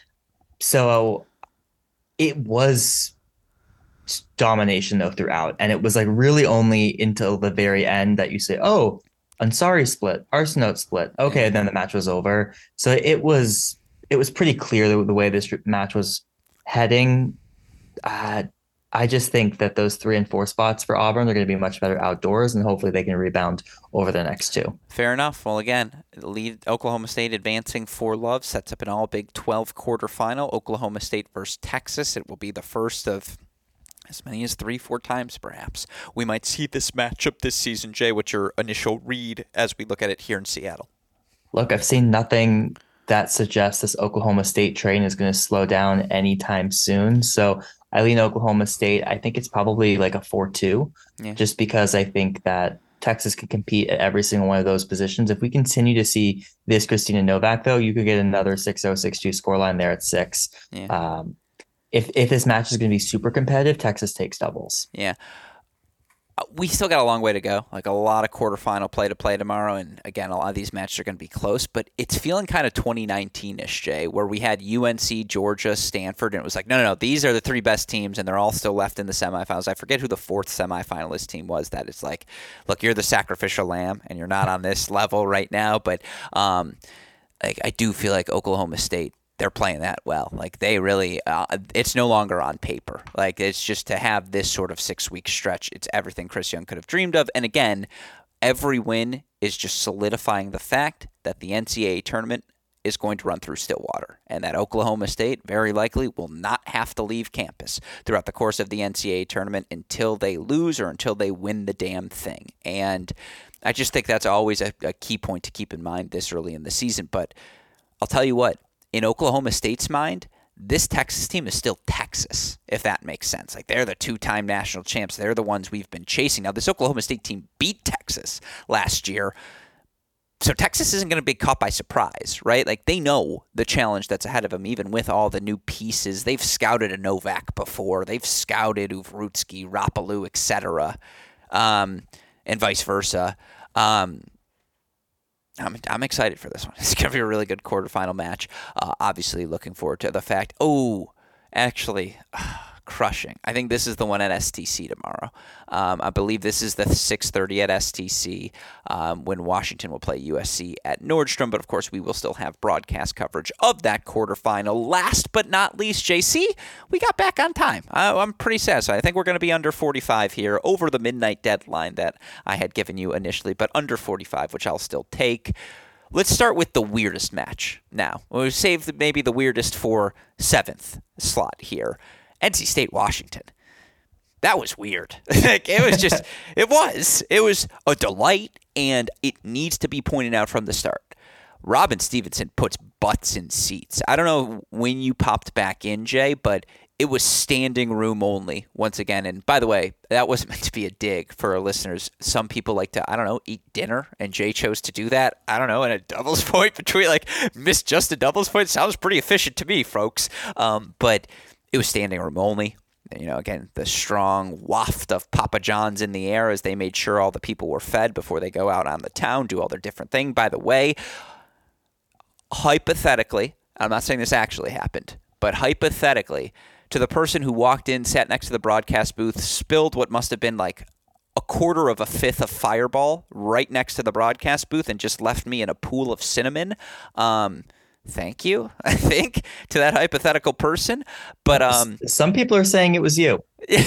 So it was domination though throughout, and it was like really only until the very end that you say, "Oh, Ansari split, Arsenault split." Okay, Yeah. then the match was over. So it was it was pretty clear the, the way this match was heading. Uh, I just think that those three and four spots for Auburn are going to be much better outdoors, and hopefully they can rebound over the next two. Fair enough. Well, again, lead Oklahoma State advancing for love sets up an all Big twelve quarterfinal. Oklahoma State versus Texas. It will be the first of as many as three, four times, perhaps. We might see this matchup this season. Jay, what's your initial read as we look at it here in Seattle? Look, I've seen nothing that suggests this Oklahoma State train is going to slow down anytime soon. So I lean Oklahoma State. I think it's probably like a four two, yeah. just because I think that Texas can compete at every single one of those positions. If we continue to see this Christina Novak, though, you could get another six oh, six two scoreline there at six. Yeah. Um, if, if this match is going to be super competitive, Texas takes doubles. Yeah. We still got a long way to go, like a lot of quarterfinal play to play tomorrow. And again, a lot of these matches are going to be close, but it's feeling kind of twenty nineteen-ish, Jay, where we had U N C, Georgia, Stanford, and it was like, no, no, no, these are the three best teams, and they're all still left in the semifinals. I forget who the fourth semifinalist team was that it's like, look, you're the sacrificial lamb, and you're not on this level right now. But um, like, I do feel like Oklahoma State, they're playing that well. Like they really, uh, it's no longer on paper. Like it's just to have this sort of six-week stretch. It's everything Chris Young could have dreamed of. And again, every win is just solidifying the fact that the N C double A tournament is going to run through Stillwater, and that Oklahoma State very likely will not have to leave campus throughout the course of the N C double A tournament until they lose or until they win the damn thing. And I just think that's always a, a key point to keep in mind this early in the season. But I'll tell you what, in Oklahoma State's mind, this Texas team is still Texas, if that makes sense. Like they're the two-time national champs. They're the ones we've been chasing. Now, this Oklahoma State team beat Texas last year. So Texas isn't going to be caught by surprise, right? Like they know the challenge that's ahead of them, even with all the new pieces. They've scouted a Novak before. They've scouted Uvrutsky, Rapalou, et cetera, um, and vice versa. Um I'm, I'm excited for this one. It's going to be a really good quarterfinal match. Uh, obviously, looking forward to the fact. Oh, actually, uh, crushing. I think this is the one at S T C tomorrow. Um, I believe this is the six thirty at S T C um, when Washington will play U S C at Nordstrom. But, of course, we will still have broadcast coverage of that quarterfinal. Last but not least, J C, we got back on time. I, I'm pretty satisfied. I think we're going to be under forty-five here, over the midnight deadline that I had given you initially, but under forty-five, which I'll still take. Let's start with the weirdest match now. We'll save maybe the weirdest for seventh slot here. N C State, Washington. That was weird. It was just, it was. It was a delight, and it needs to be pointed out from the start. Robin Stevenson puts butts in seats. I don't know when you popped back in, Jay, but it was standing room only once again. And by the way, that wasn't meant to be a dig for our listeners. Some people like to, I don't know, eat dinner, and Jay chose to do that. I don't know, in a doubles point between, like, missed just a doubles point. Sounds pretty efficient to me, folks. Um, but it was standing room only. You know, again, the strong waft of Papa John's in the air as they made sure all the people were fed before they go out on the town, do all their different thing. By the way, hypothetically, I'm not saying this actually happened, but hypothetically, to the person who walked in, sat next to the broadcast booth, spilled what must have been like a quarter of a fifth of Fireball right next to the broadcast booth and just left me in a pool of cinnamon, um, thank you, I think, to that hypothetical person. But um, some people are saying it was you.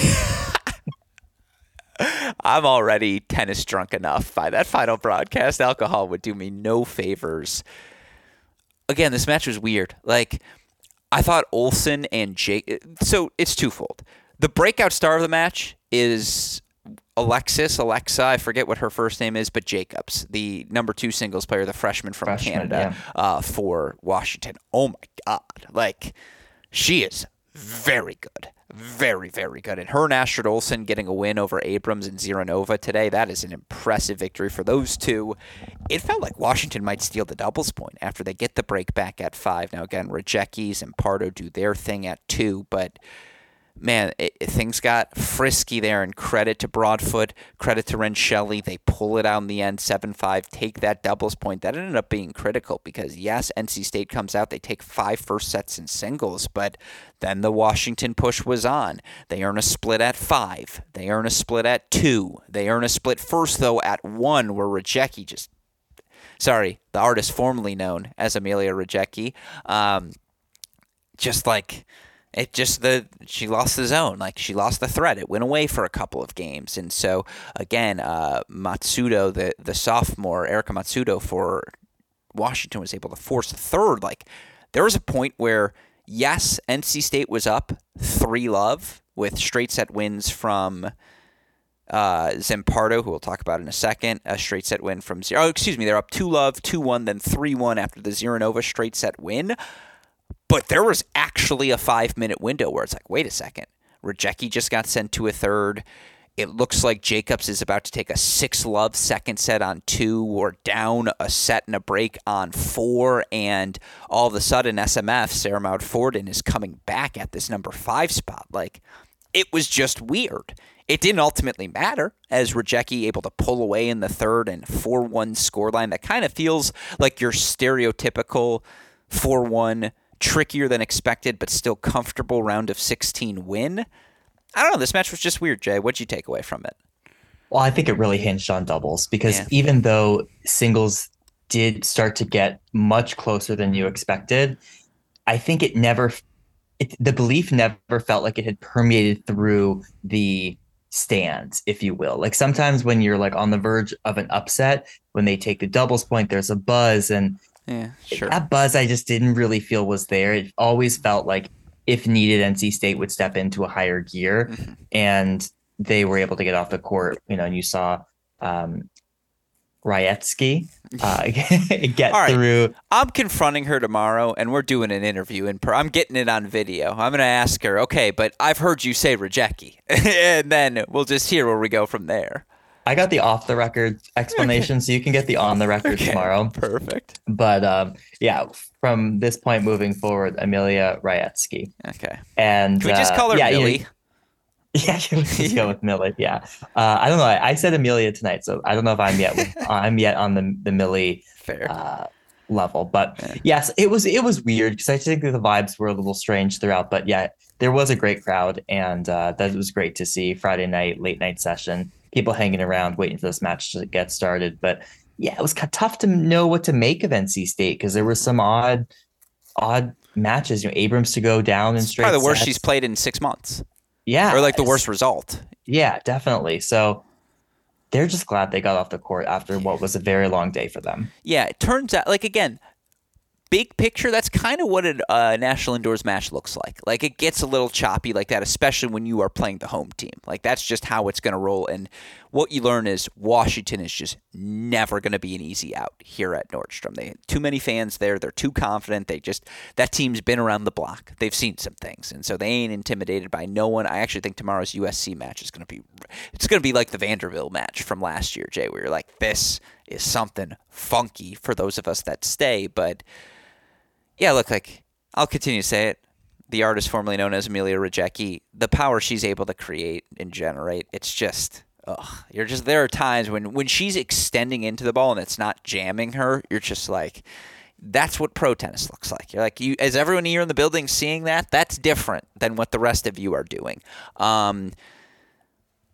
I'm already tennis drunk enough by that final broadcast. Alcohol would do me no favors. Again, this match was weird. Like, I thought Olsen and Jake. So it's twofold. The breakout star of the match is Alexis, Alexa, I forget what her first name is, but Jacobs, the number two singles player, the freshman from freshman, Canada yeah. uh, for Washington. Oh my God. Like, she is very good. Very, very good. And her and Astrid Olsen getting a win over Abrams and Ziranova today, that is an impressive victory for those two. It felt like Washington might steal the doubles point after they get the break back at five. Now, again, Rajecki and Pardo do their thing at two, but man, it, it, things got frisky there, and credit to Broadfoot, credit to Rensheli. They pull it out in the end, seven five, take that doubles point. That ended up being critical because, yes, N C State comes out. They take five first sets in singles, but then the Washington push was on. They earn a split at five. They earn a split at two. They earn a split first, though, at one, where Rajecki just, sorry, the artist formerly known as Amelia Rajecki, um, just like... It just the she lost the zone, like she lost the thread. It went away for a couple of games, and so again, uh, Matsudo, the the sophomore Erica Matsudo for Washington, was able to force the third. Like there was a point where yes, N C State was up three love with straight set wins from uh, Zampardo, who we'll talk about in a second. A straight set win from zero. Oh, excuse me, they're up two love, two one, then three one after the Ziranova straight set win. But there was actually a five-minute window where it's like, wait a second. Rajecki just got sent to a third. It looks like Jacobs is about to take a six-love second set on two or down a set and a break on four. And all of a sudden, S M F, Sarah Maud Forden, is coming back at this number five spot. Like, it was just weird. It didn't ultimately matter as Rajecki able to pull away in the third and four one scoreline. That kind of feels like your stereotypical four one trickier than expected, but still comfortable round of sixteen win. I don't know. This match was just weird, Jay. What'd you take away from it? Well, I think it really hinged on doubles because yeah. even though singles did start to get much closer than you expected, I think it never, it, the belief never felt like it had permeated through the stands, if you will. Like sometimes when you're like on the verge of an upset, when they take the doubles point, there's a buzz, and Yeah, sure. that buzz I just didn't really feel was there. It always felt like if needed, N C State would step into a higher gear, mm-hmm. and they were able to get off the court. You know, and you saw um, Rajecki uh, get All right. through. I'm confronting her tomorrow, and we're doing an interview. In per- I'm getting it on video. I'm going to ask her, okay, but I've heard you say Rajecki, and then we'll just hear where we go from there. I got the off the record explanation, so you can get the on the record okay, tomorrow. Perfect. But um, yeah, from this point moving forward, Amelia Rajecki. Okay. And can we just call her uh, yeah, Millie? You know, yeah, let's just go with Millie. Yeah. Uh, I don't know. I, I said Amelia tonight, so I don't know if I'm yet with, I'm yet on the the Millie Fair. Uh, level. But yeah. yes, it was it was weird because I think that the vibes were a little strange throughout. But yeah, there was a great crowd, and uh, that was great to see. Friday night, late night session. People hanging around waiting for this match to get started. But yeah, it was tough to know what to make of N C State because there were some odd, odd matches. You know, Abrams to go down in straight. Probably the worst sets. she's played in six months. Yeah, or like the worst result. Yeah, definitely. So they're just glad they got off the court after what was a very long day for them. Yeah, it turns out, like again, big picture, that's kind of what a uh, national indoors match looks like. Like it gets a little choppy like that, especially when you are playing the home team. Like that's just how it's going to roll. And what you learn is Washington is just never going to be an easy out here at Nordstrom. They too many fans there. They're too confident. They just that team's been around the block. They've seen some things, and so they ain't intimidated by no one. I actually think tomorrow's U S C match is going to be it's going to be like the Vanderbilt match from last year, Jay, where you're like, this is something funky for those of us that stay, but. Yeah, look, like, I'll continue to say it. The artist formerly known as Amelia Rajecki, the power she's able to create and generate, it's just, ugh. You're just, there are times when, when she's extending into the ball and it's not jamming her, you're just like, that's what pro tennis looks like. You're like, you, as everyone here in the building seeing that, that's different than what the rest of you are doing. Um,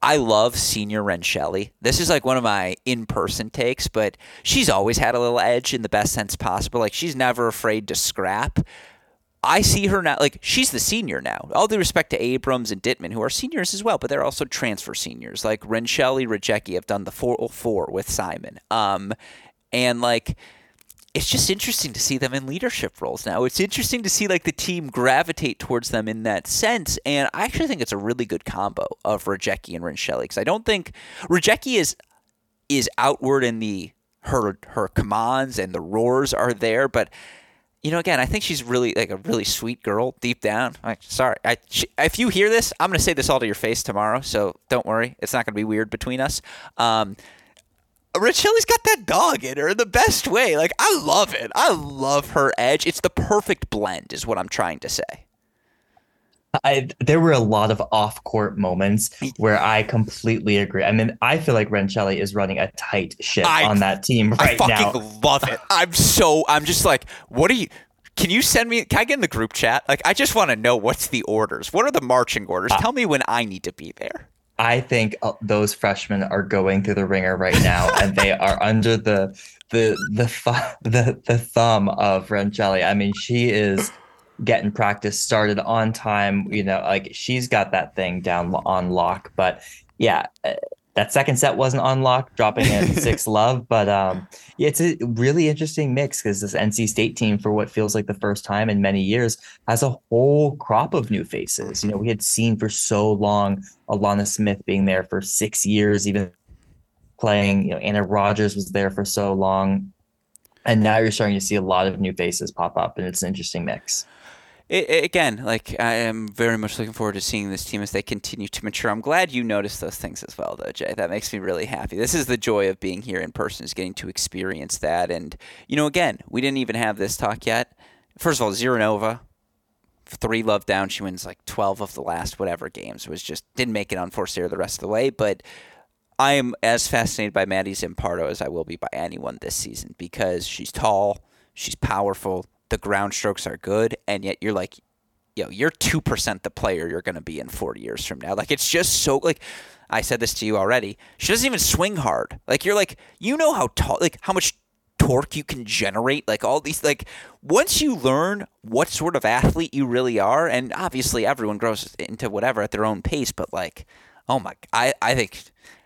I love senior Rensheli. This is like one of my in-person takes, but she's always had a little edge in the best sense possible. Like, she's never afraid to scrap. I see her now, like, she's the senior now. All due respect to Abrams and Dittman, who are seniors as well, but they're also transfer seniors. Like, Rensheli, Rajecki have done the four four with Simon. Um, and, like, it's just interesting to see them in leadership roles now. It's interesting to see, like, the team gravitate towards them in that sense. And I actually think it's a really good combo of Rajecki and Rensheli, because I don't think Rajecki is is outward in the her her commands and the roars are there, but you know, again, I think she's really like a really sweet girl deep down. Like, sorry, I, she, if you hear this, I'm going to say this all to your face tomorrow, so don't worry. It's not going to be weird between us. Um, Rensheli's got that dog in her in the best way. Like, I love it. I love her edge. It's the perfect blend is what I'm trying to say. I, there were a lot of off-court moments where I completely agree. I mean, I feel like Rensheli is running a tight ship I, on that team right now. I fucking now. love it. I'm so, I'm just like, what are you, can you send me, can I get in the group chat? Like, I just want to know what's the orders. What are the marching orders? Uh, Tell me when I need to be there. I think uh, those freshmen are going through the ringer right now, and they are under the, the, the, th- the, the thumb of Rensheli. I mean, she is getting practice started on time, you know, like she's got that thing down on lock. But yeah, uh, that second set wasn't on lock, dropping in six love. But um, yeah, it's a really interesting mix because this N C State team, for what feels like the first time in many years, has a whole crop of new faces. You know, we had seen for so long Alana Smith being there for six years, even playing, you know, Anna Rogers was there for so long. And now you're starting to see a lot of new faces pop up, and it's an interesting mix. It, it, again, like, I am very much looking forward to seeing this team as they continue to mature. I'm glad you noticed those things as well, though, Jay. That makes me really happy. This is the joy of being here in person, is getting to experience that. And, you know, again, we didn't even have this talk yet. First of all, Ziranova, three love down. She wins like twelve of the last whatever games. Was just didn't make it on forced error the rest of the way. But I am as fascinated by Maddie Zimpardo as I will be by anyone this season, because she's tall, she's powerful, the ground strokes are good, and yet you're like, yo, you're two percent the player you're going to be in forty years from now. Like, it's just so, like, I said this to you already, she doesn't even swing hard. Like, you're like, you know how tall, like, how much torque you can generate, like, all these, like, once you learn what sort of athlete you really are, and obviously everyone grows into whatever at their own pace, but, like, oh my, I, I think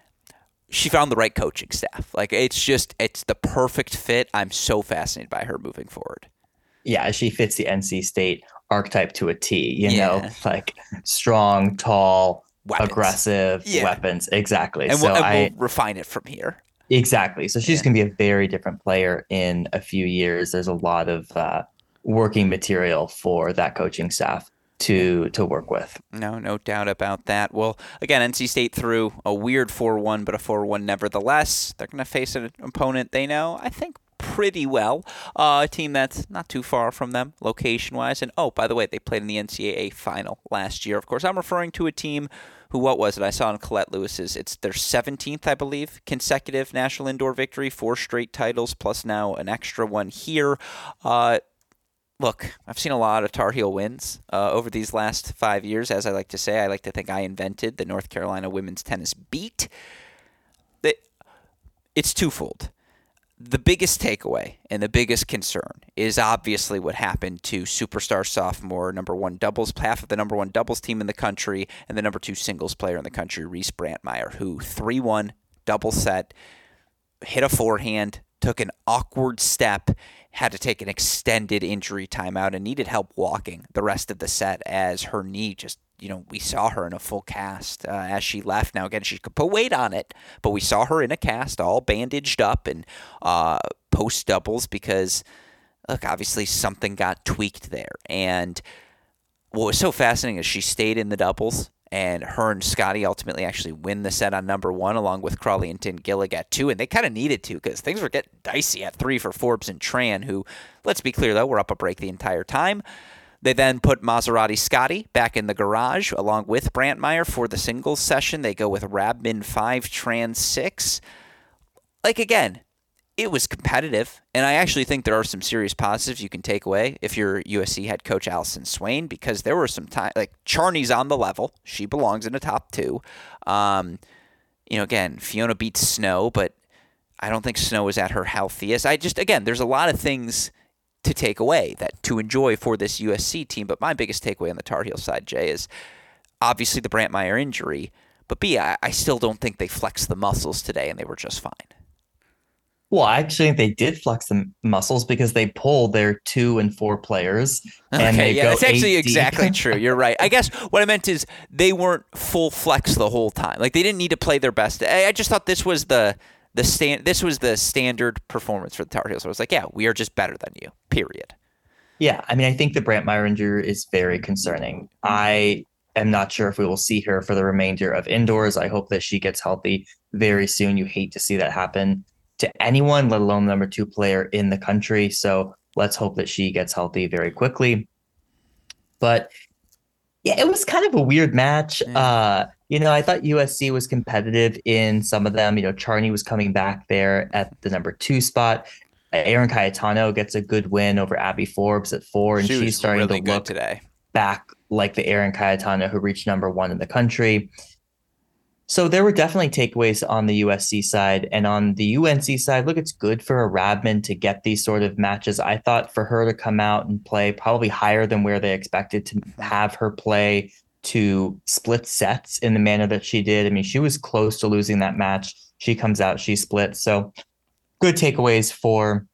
she found the right coaching staff. Like, it's just, it's the perfect fit. I'm so fascinated by her moving forward. Yeah, she fits the N C State archetype to a T, you yeah. know, like strong, tall, weapons. aggressive yeah. weapons. Exactly. And, so we'll, and I, we'll refine it from here. Exactly. So she's yeah. going to be a very different player in a few years. There's a lot of uh, working material for that coaching staff to to work with. No, no doubt about that. Well, again, N C State threw a weird four one, but a four one nevertheless. They're going to face an opponent they know, I think, pretty well. Uh, a team that's not too far from them location-wise. And, oh, by the way, they played in the N C double A final last year. Of course, I'm referring to a team who, what was it? I saw in Colette Lewis's, it's their seventeenth, I believe, consecutive national indoor victory, four straight titles, plus now an extra one here. Uh, look, I've seen a lot of Tar Heel wins uh, over these last five years. As I like to say, I like to think I invented the North Carolina women's tennis beat. It's twofold. The biggest takeaway and the biggest concern is obviously what happened to superstar sophomore number one doubles, half of the number one doubles team in the country, and the number two singles player in the country, Reese Brantmeyer, who three one double set, hit a forehand, took an awkward step, had to take an extended injury timeout, and needed help walking the rest of the set as her knee just, you know, we saw her in a full cast uh, as she left. Now, again, she could put weight on it, but we saw her in a cast, all bandaged up and uh, post doubles because, look, obviously something got tweaked there. And what was so fascinating is she stayed in the doubles, and her and Scotty ultimately actually win the set on number one, along with Crawley and Tin Gillig at two. And they kind of needed to because things were getting dicey at three for Forbes and Tran, who, let's be clear, though, were up a break the entire time. They then put Maserati Scotty back in the garage along with Brantmeyer for the singles session. They go with Rabman five, Tran six. Like, again, it was competitive, and I actually think there are some serious positives you can take away if you're U S C head coach Allison Swain, because there were some time, like Charney's on the level. She belongs in the top two. Um, you know, again, Fiona beats Snow, but I don't think Snow is at her healthiest. I just, again, there's a lot of things to take away, that to enjoy for this U S C team. But my biggest takeaway on the Tar Heel side, Jay, is obviously the Brant Meyer injury, but B, I, I still don't think they flexed the muscles today, and they were just fine. Well, I actually think they did flex the muscles because they pulled their two and four players. And okay, they yeah, go that's actually eight exactly deep. true. You're right. I guess what I meant is they weren't full flex the whole time. Like they didn't need to play their best. I, I just thought this was the the stand. This was the standard performance for the Tar Heels. So I was like, yeah, we are just better than you. Period. Yeah, I mean, I think the Brant Meyer injury is very concerning. I am not sure if we will see her for the remainder of indoors. I hope that she gets healthy very soon. You hate to see that happen to anyone, let alone the number two player in the country. So let's hope that she gets healthy very quickly. But yeah, it was kind of a weird match. Yeah. Uh, you know, I thought U S C was competitive in some of them. You know, Charney was coming back there at the number two spot. Erin Cayetano gets a good win over Abby Forbes at four, and she she's starting really to look today. back like the Erin Cayetano who reached number one in the country. So there were definitely takeaways on the U S C side. And on the U N C side, look, it's good for a Radman to get these sort of matches. I thought for her to come out and play probably higher than where they expected to have her play, to split sets in the manner that she did. I mean, she was close to losing that match. She comes out, she splits. So good takeaways for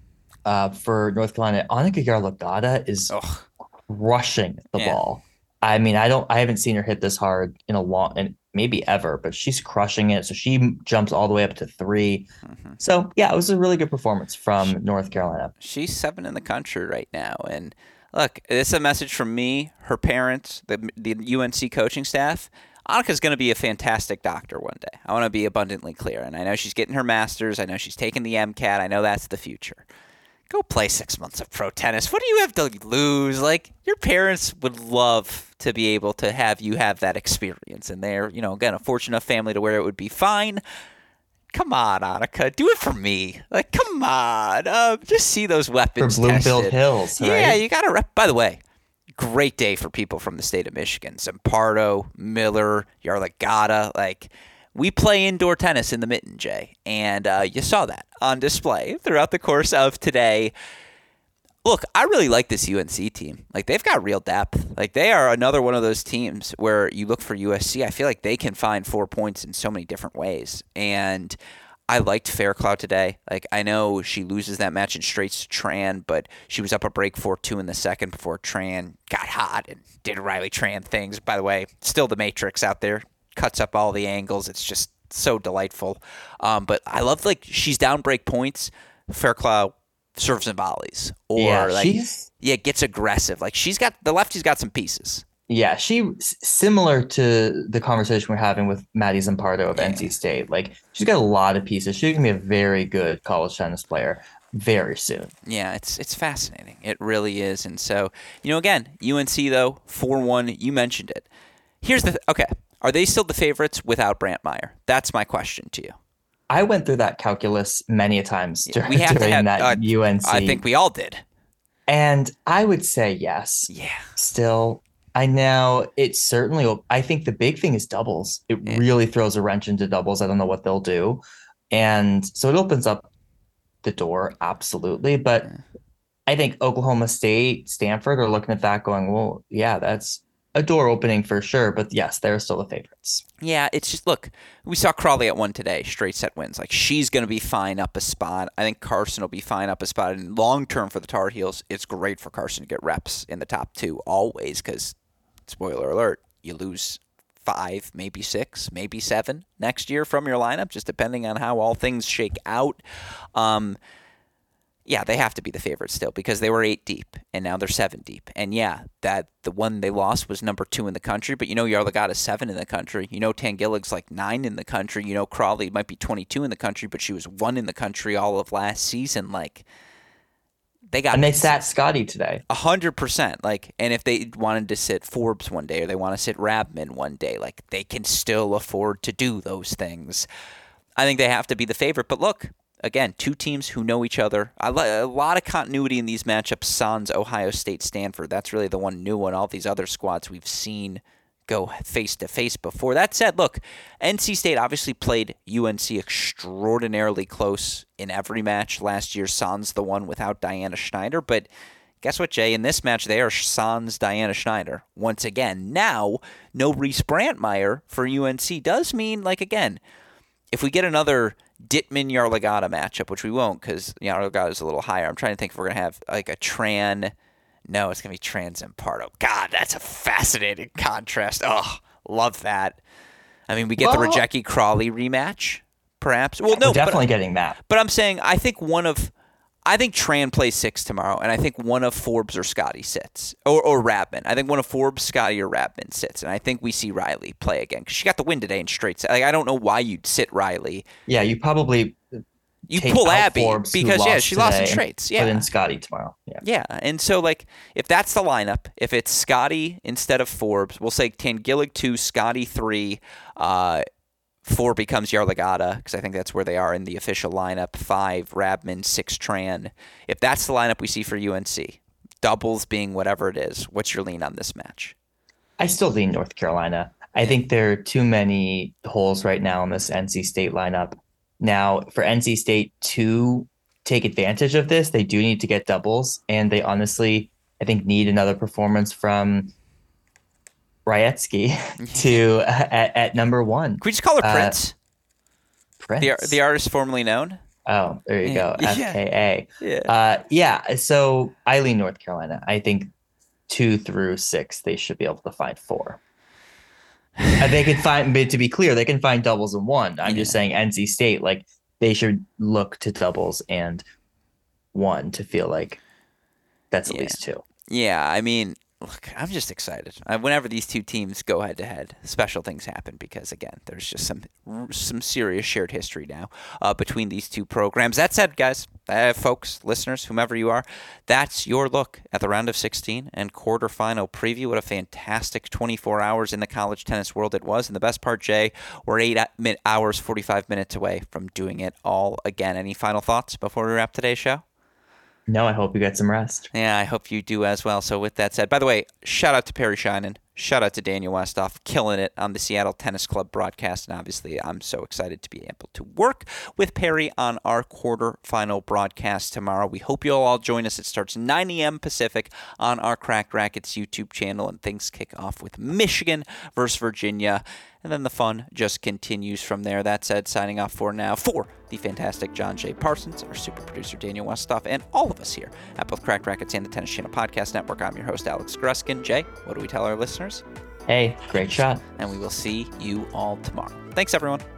uh, for North Carolina. Annika Yarlagadda is Ugh. crushing the yeah. ball. I mean, I don't, I haven't seen her hit this hard in a long, and maybe ever, but she's crushing it. So she jumps all the way up to three. Mm-hmm. So yeah, it was a really good performance from she, North Carolina. She's seven in the country right now. And look, it's a message from me, her parents, the the U N C coaching staff. Annika's going to be a fantastic doctor one day. I want to be abundantly clear. And I know she's getting her master's. I know she's taking the MCAT. I know that's the future. Go play six months of pro tennis. What do you have to lose? Like, your parents would love to be able to have you have that experience. And they're, you know, again, a fortunate enough family to where it would be fine. Come on, Annika. Do it for me. Like, come on. Uh, just see those weapons for Bloomfield tested. Hills, right? Yeah, you got to rep. By the way, great day for people from the state of Michigan. Zampardo, Miller, Yarlagadda. Like, we play indoor tennis in the Mitten, Jay, and uh, you saw that on display throughout the course of today. Look, I really like this U N C team. Like, they've got real depth. Like, they are another one of those teams where you look for U S C. I feel like they can find four points in so many different ways. And I liked Fairclough today. Like, I know she loses that match in straights to Tran, but she was up a break four two in the second before Tran got hot and did Riley Tran things. By the way, still the Matrix out there. Cuts up all the angles. It's just so delightful. Um, but I love, like, she's down break points. Fairclough serves and volleys. Or, yeah, like, she's... yeah, gets aggressive. Like, she's got, the lefty's got some pieces. Yeah, she, similar to the conversation we're having with Maddie Zampardo of yeah. N C State. Like, she's got a lot of pieces. She's going to be a very good college tennis player very soon. Yeah, it's it's fascinating. It really is. And so, you know, again, U N C, though, four one, you mentioned it. Here's the, th- okay. Are they still the favorites without Brant Meyer? That's my question to you. I went through that calculus many a times during, we have during to have, that uh, U N C. I think we all did. And I would say yes. Yeah. Still, I know it's certainly, I think the big thing is doubles. It yeah. really throws a wrench into doubles. I don't know what they'll do. And so it opens up the door, absolutely. But yeah. I think Oklahoma State, Stanford are looking at that going, well, yeah, that's a door opening for sure, but yes, they're still the favorites. Yeah, it's just, look, we saw Crawley at one today, straight set wins. Like, she's going to be fine up a spot. I think Carson will be fine up a spot. And long term for the Tar Heels, it's great for Carson to get reps in the top two always because, spoiler alert, you lose five, maybe six, maybe seven next year from your lineup, just depending on how all things shake out. Um, Yeah, they have to be the favorites still because they were eight deep and now they're seven deep. And yeah, that the one they lost was number two in the country, but you know Yarlagadda is seven in the country. You know Tangillig's like nine in the country. You know Crawley might be twenty-two in the country, but she was one in the country all of last season. Like, they got and they sat Scotty today. A hundred percent. Like, and if they wanted to sit Forbes one day or they want to sit Radman one day, like, they can still afford to do those things. I think they have to be the favorite. But look, again, two teams who know each other. I li- a lot of continuity in these matchups. Suns, Ohio State, Stanford. That's really the one new one. All these other squads we've seen go face-to-face before. That said, look, N C State obviously played U N C extraordinarily close in every match. Last year, Suns the one without Diana Schneider. But guess what, Jay? In this match, they are Suns, Diana Schneider once again. Now, no Reese Brantmeyer for U N C does mean, like, again, if we get another Dittman-Yarlagadda matchup, which we won't because Yarlagadda is a little higher. I'm trying to think if we're going to have, like, a Tran... No, it's going to be Tran Zampardo. God, that's a fascinating contrast. Oh, love that. I mean, we get well, the Rajecki Crawley rematch, perhaps. Well, no, we're definitely but, getting that. But I'm saying I think one of I think Tran plays six tomorrow, and I think one of Forbes or Scotty sits. Or or Rabman. I think one of Forbes, Scotty, or Rabman sits. And I think we see Riley play again because she got the win today in straight. Like, I don't know why you'd sit Riley. Yeah, you probably... You pull Abby Forbes, because, yeah, she lost in straights. Yeah. Put in Scotty tomorrow. Yeah. Yeah. And so, like, if that's the lineup, if it's Scotty instead of Forbes, we'll say Tangillig two, Scotty three, uh, four becomes Yarlagadda because I think that's where they are in the official lineup, five, Rabman, six, Tran. If that's the lineup we see for U N C, doubles being whatever it is, what's your lean on this match? I still lean North Carolina. I think there are too many holes right now in this N C State lineup. Now, for N C State to take advantage of this, they do need to get doubles, and they honestly, I think, need another performance from Ryatsky to uh, at, at number one. Can we just call her Prince? Uh, Prince, the the artist formerly known. Oh, there you go, yeah. F K A. Yeah, uh, yeah. So I lean North Carolina. I think two through six, they should be able to find four. And they can find, but to be clear, they can find doubles in one. I'm yeah. just saying N C State, like, they should look to doubles and one to feel like that's at yeah. least two. Yeah, I mean, look, I'm just excited. Uh, whenever these two teams go head to head, special things happen because, again, there's just some some serious shared history now uh, between these two programs. That said, guys, uh, folks, listeners, whomever you are, that's your look at the round of sixteen and quarterfinal preview. What a fantastic twenty-four hours in the college tennis world it was. And the best part, Jay, we're eight hours, forty-five minutes away from doing it all again. Any final thoughts before we wrap today's show? No, I hope you get some rest. Yeah, I hope you do as well. So with that said, by the way, shout out to Perry Shinen. Shout out to Daniel Westoff, killing it on the Seattle Tennis Club broadcast. And obviously, I'm so excited to be able to work with Perry on our quarterfinal broadcast tomorrow. We hope you'll all join us. It starts nine a.m. Pacific on our Cracked Racquets YouTube channel. And things kick off with Michigan versus Virginia. And then the fun just continues from there. That said, signing off for now for the fantastic John J. Parsons, our super producer Daniel Westoff, and all of us here at both Cracked Racquets and the Tennis Channel Podcast Network. I'm your host, Alex Gruskin. Jay, what do we tell our listeners? Hey, great shot. And we will see you all tomorrow. Thanks, everyone.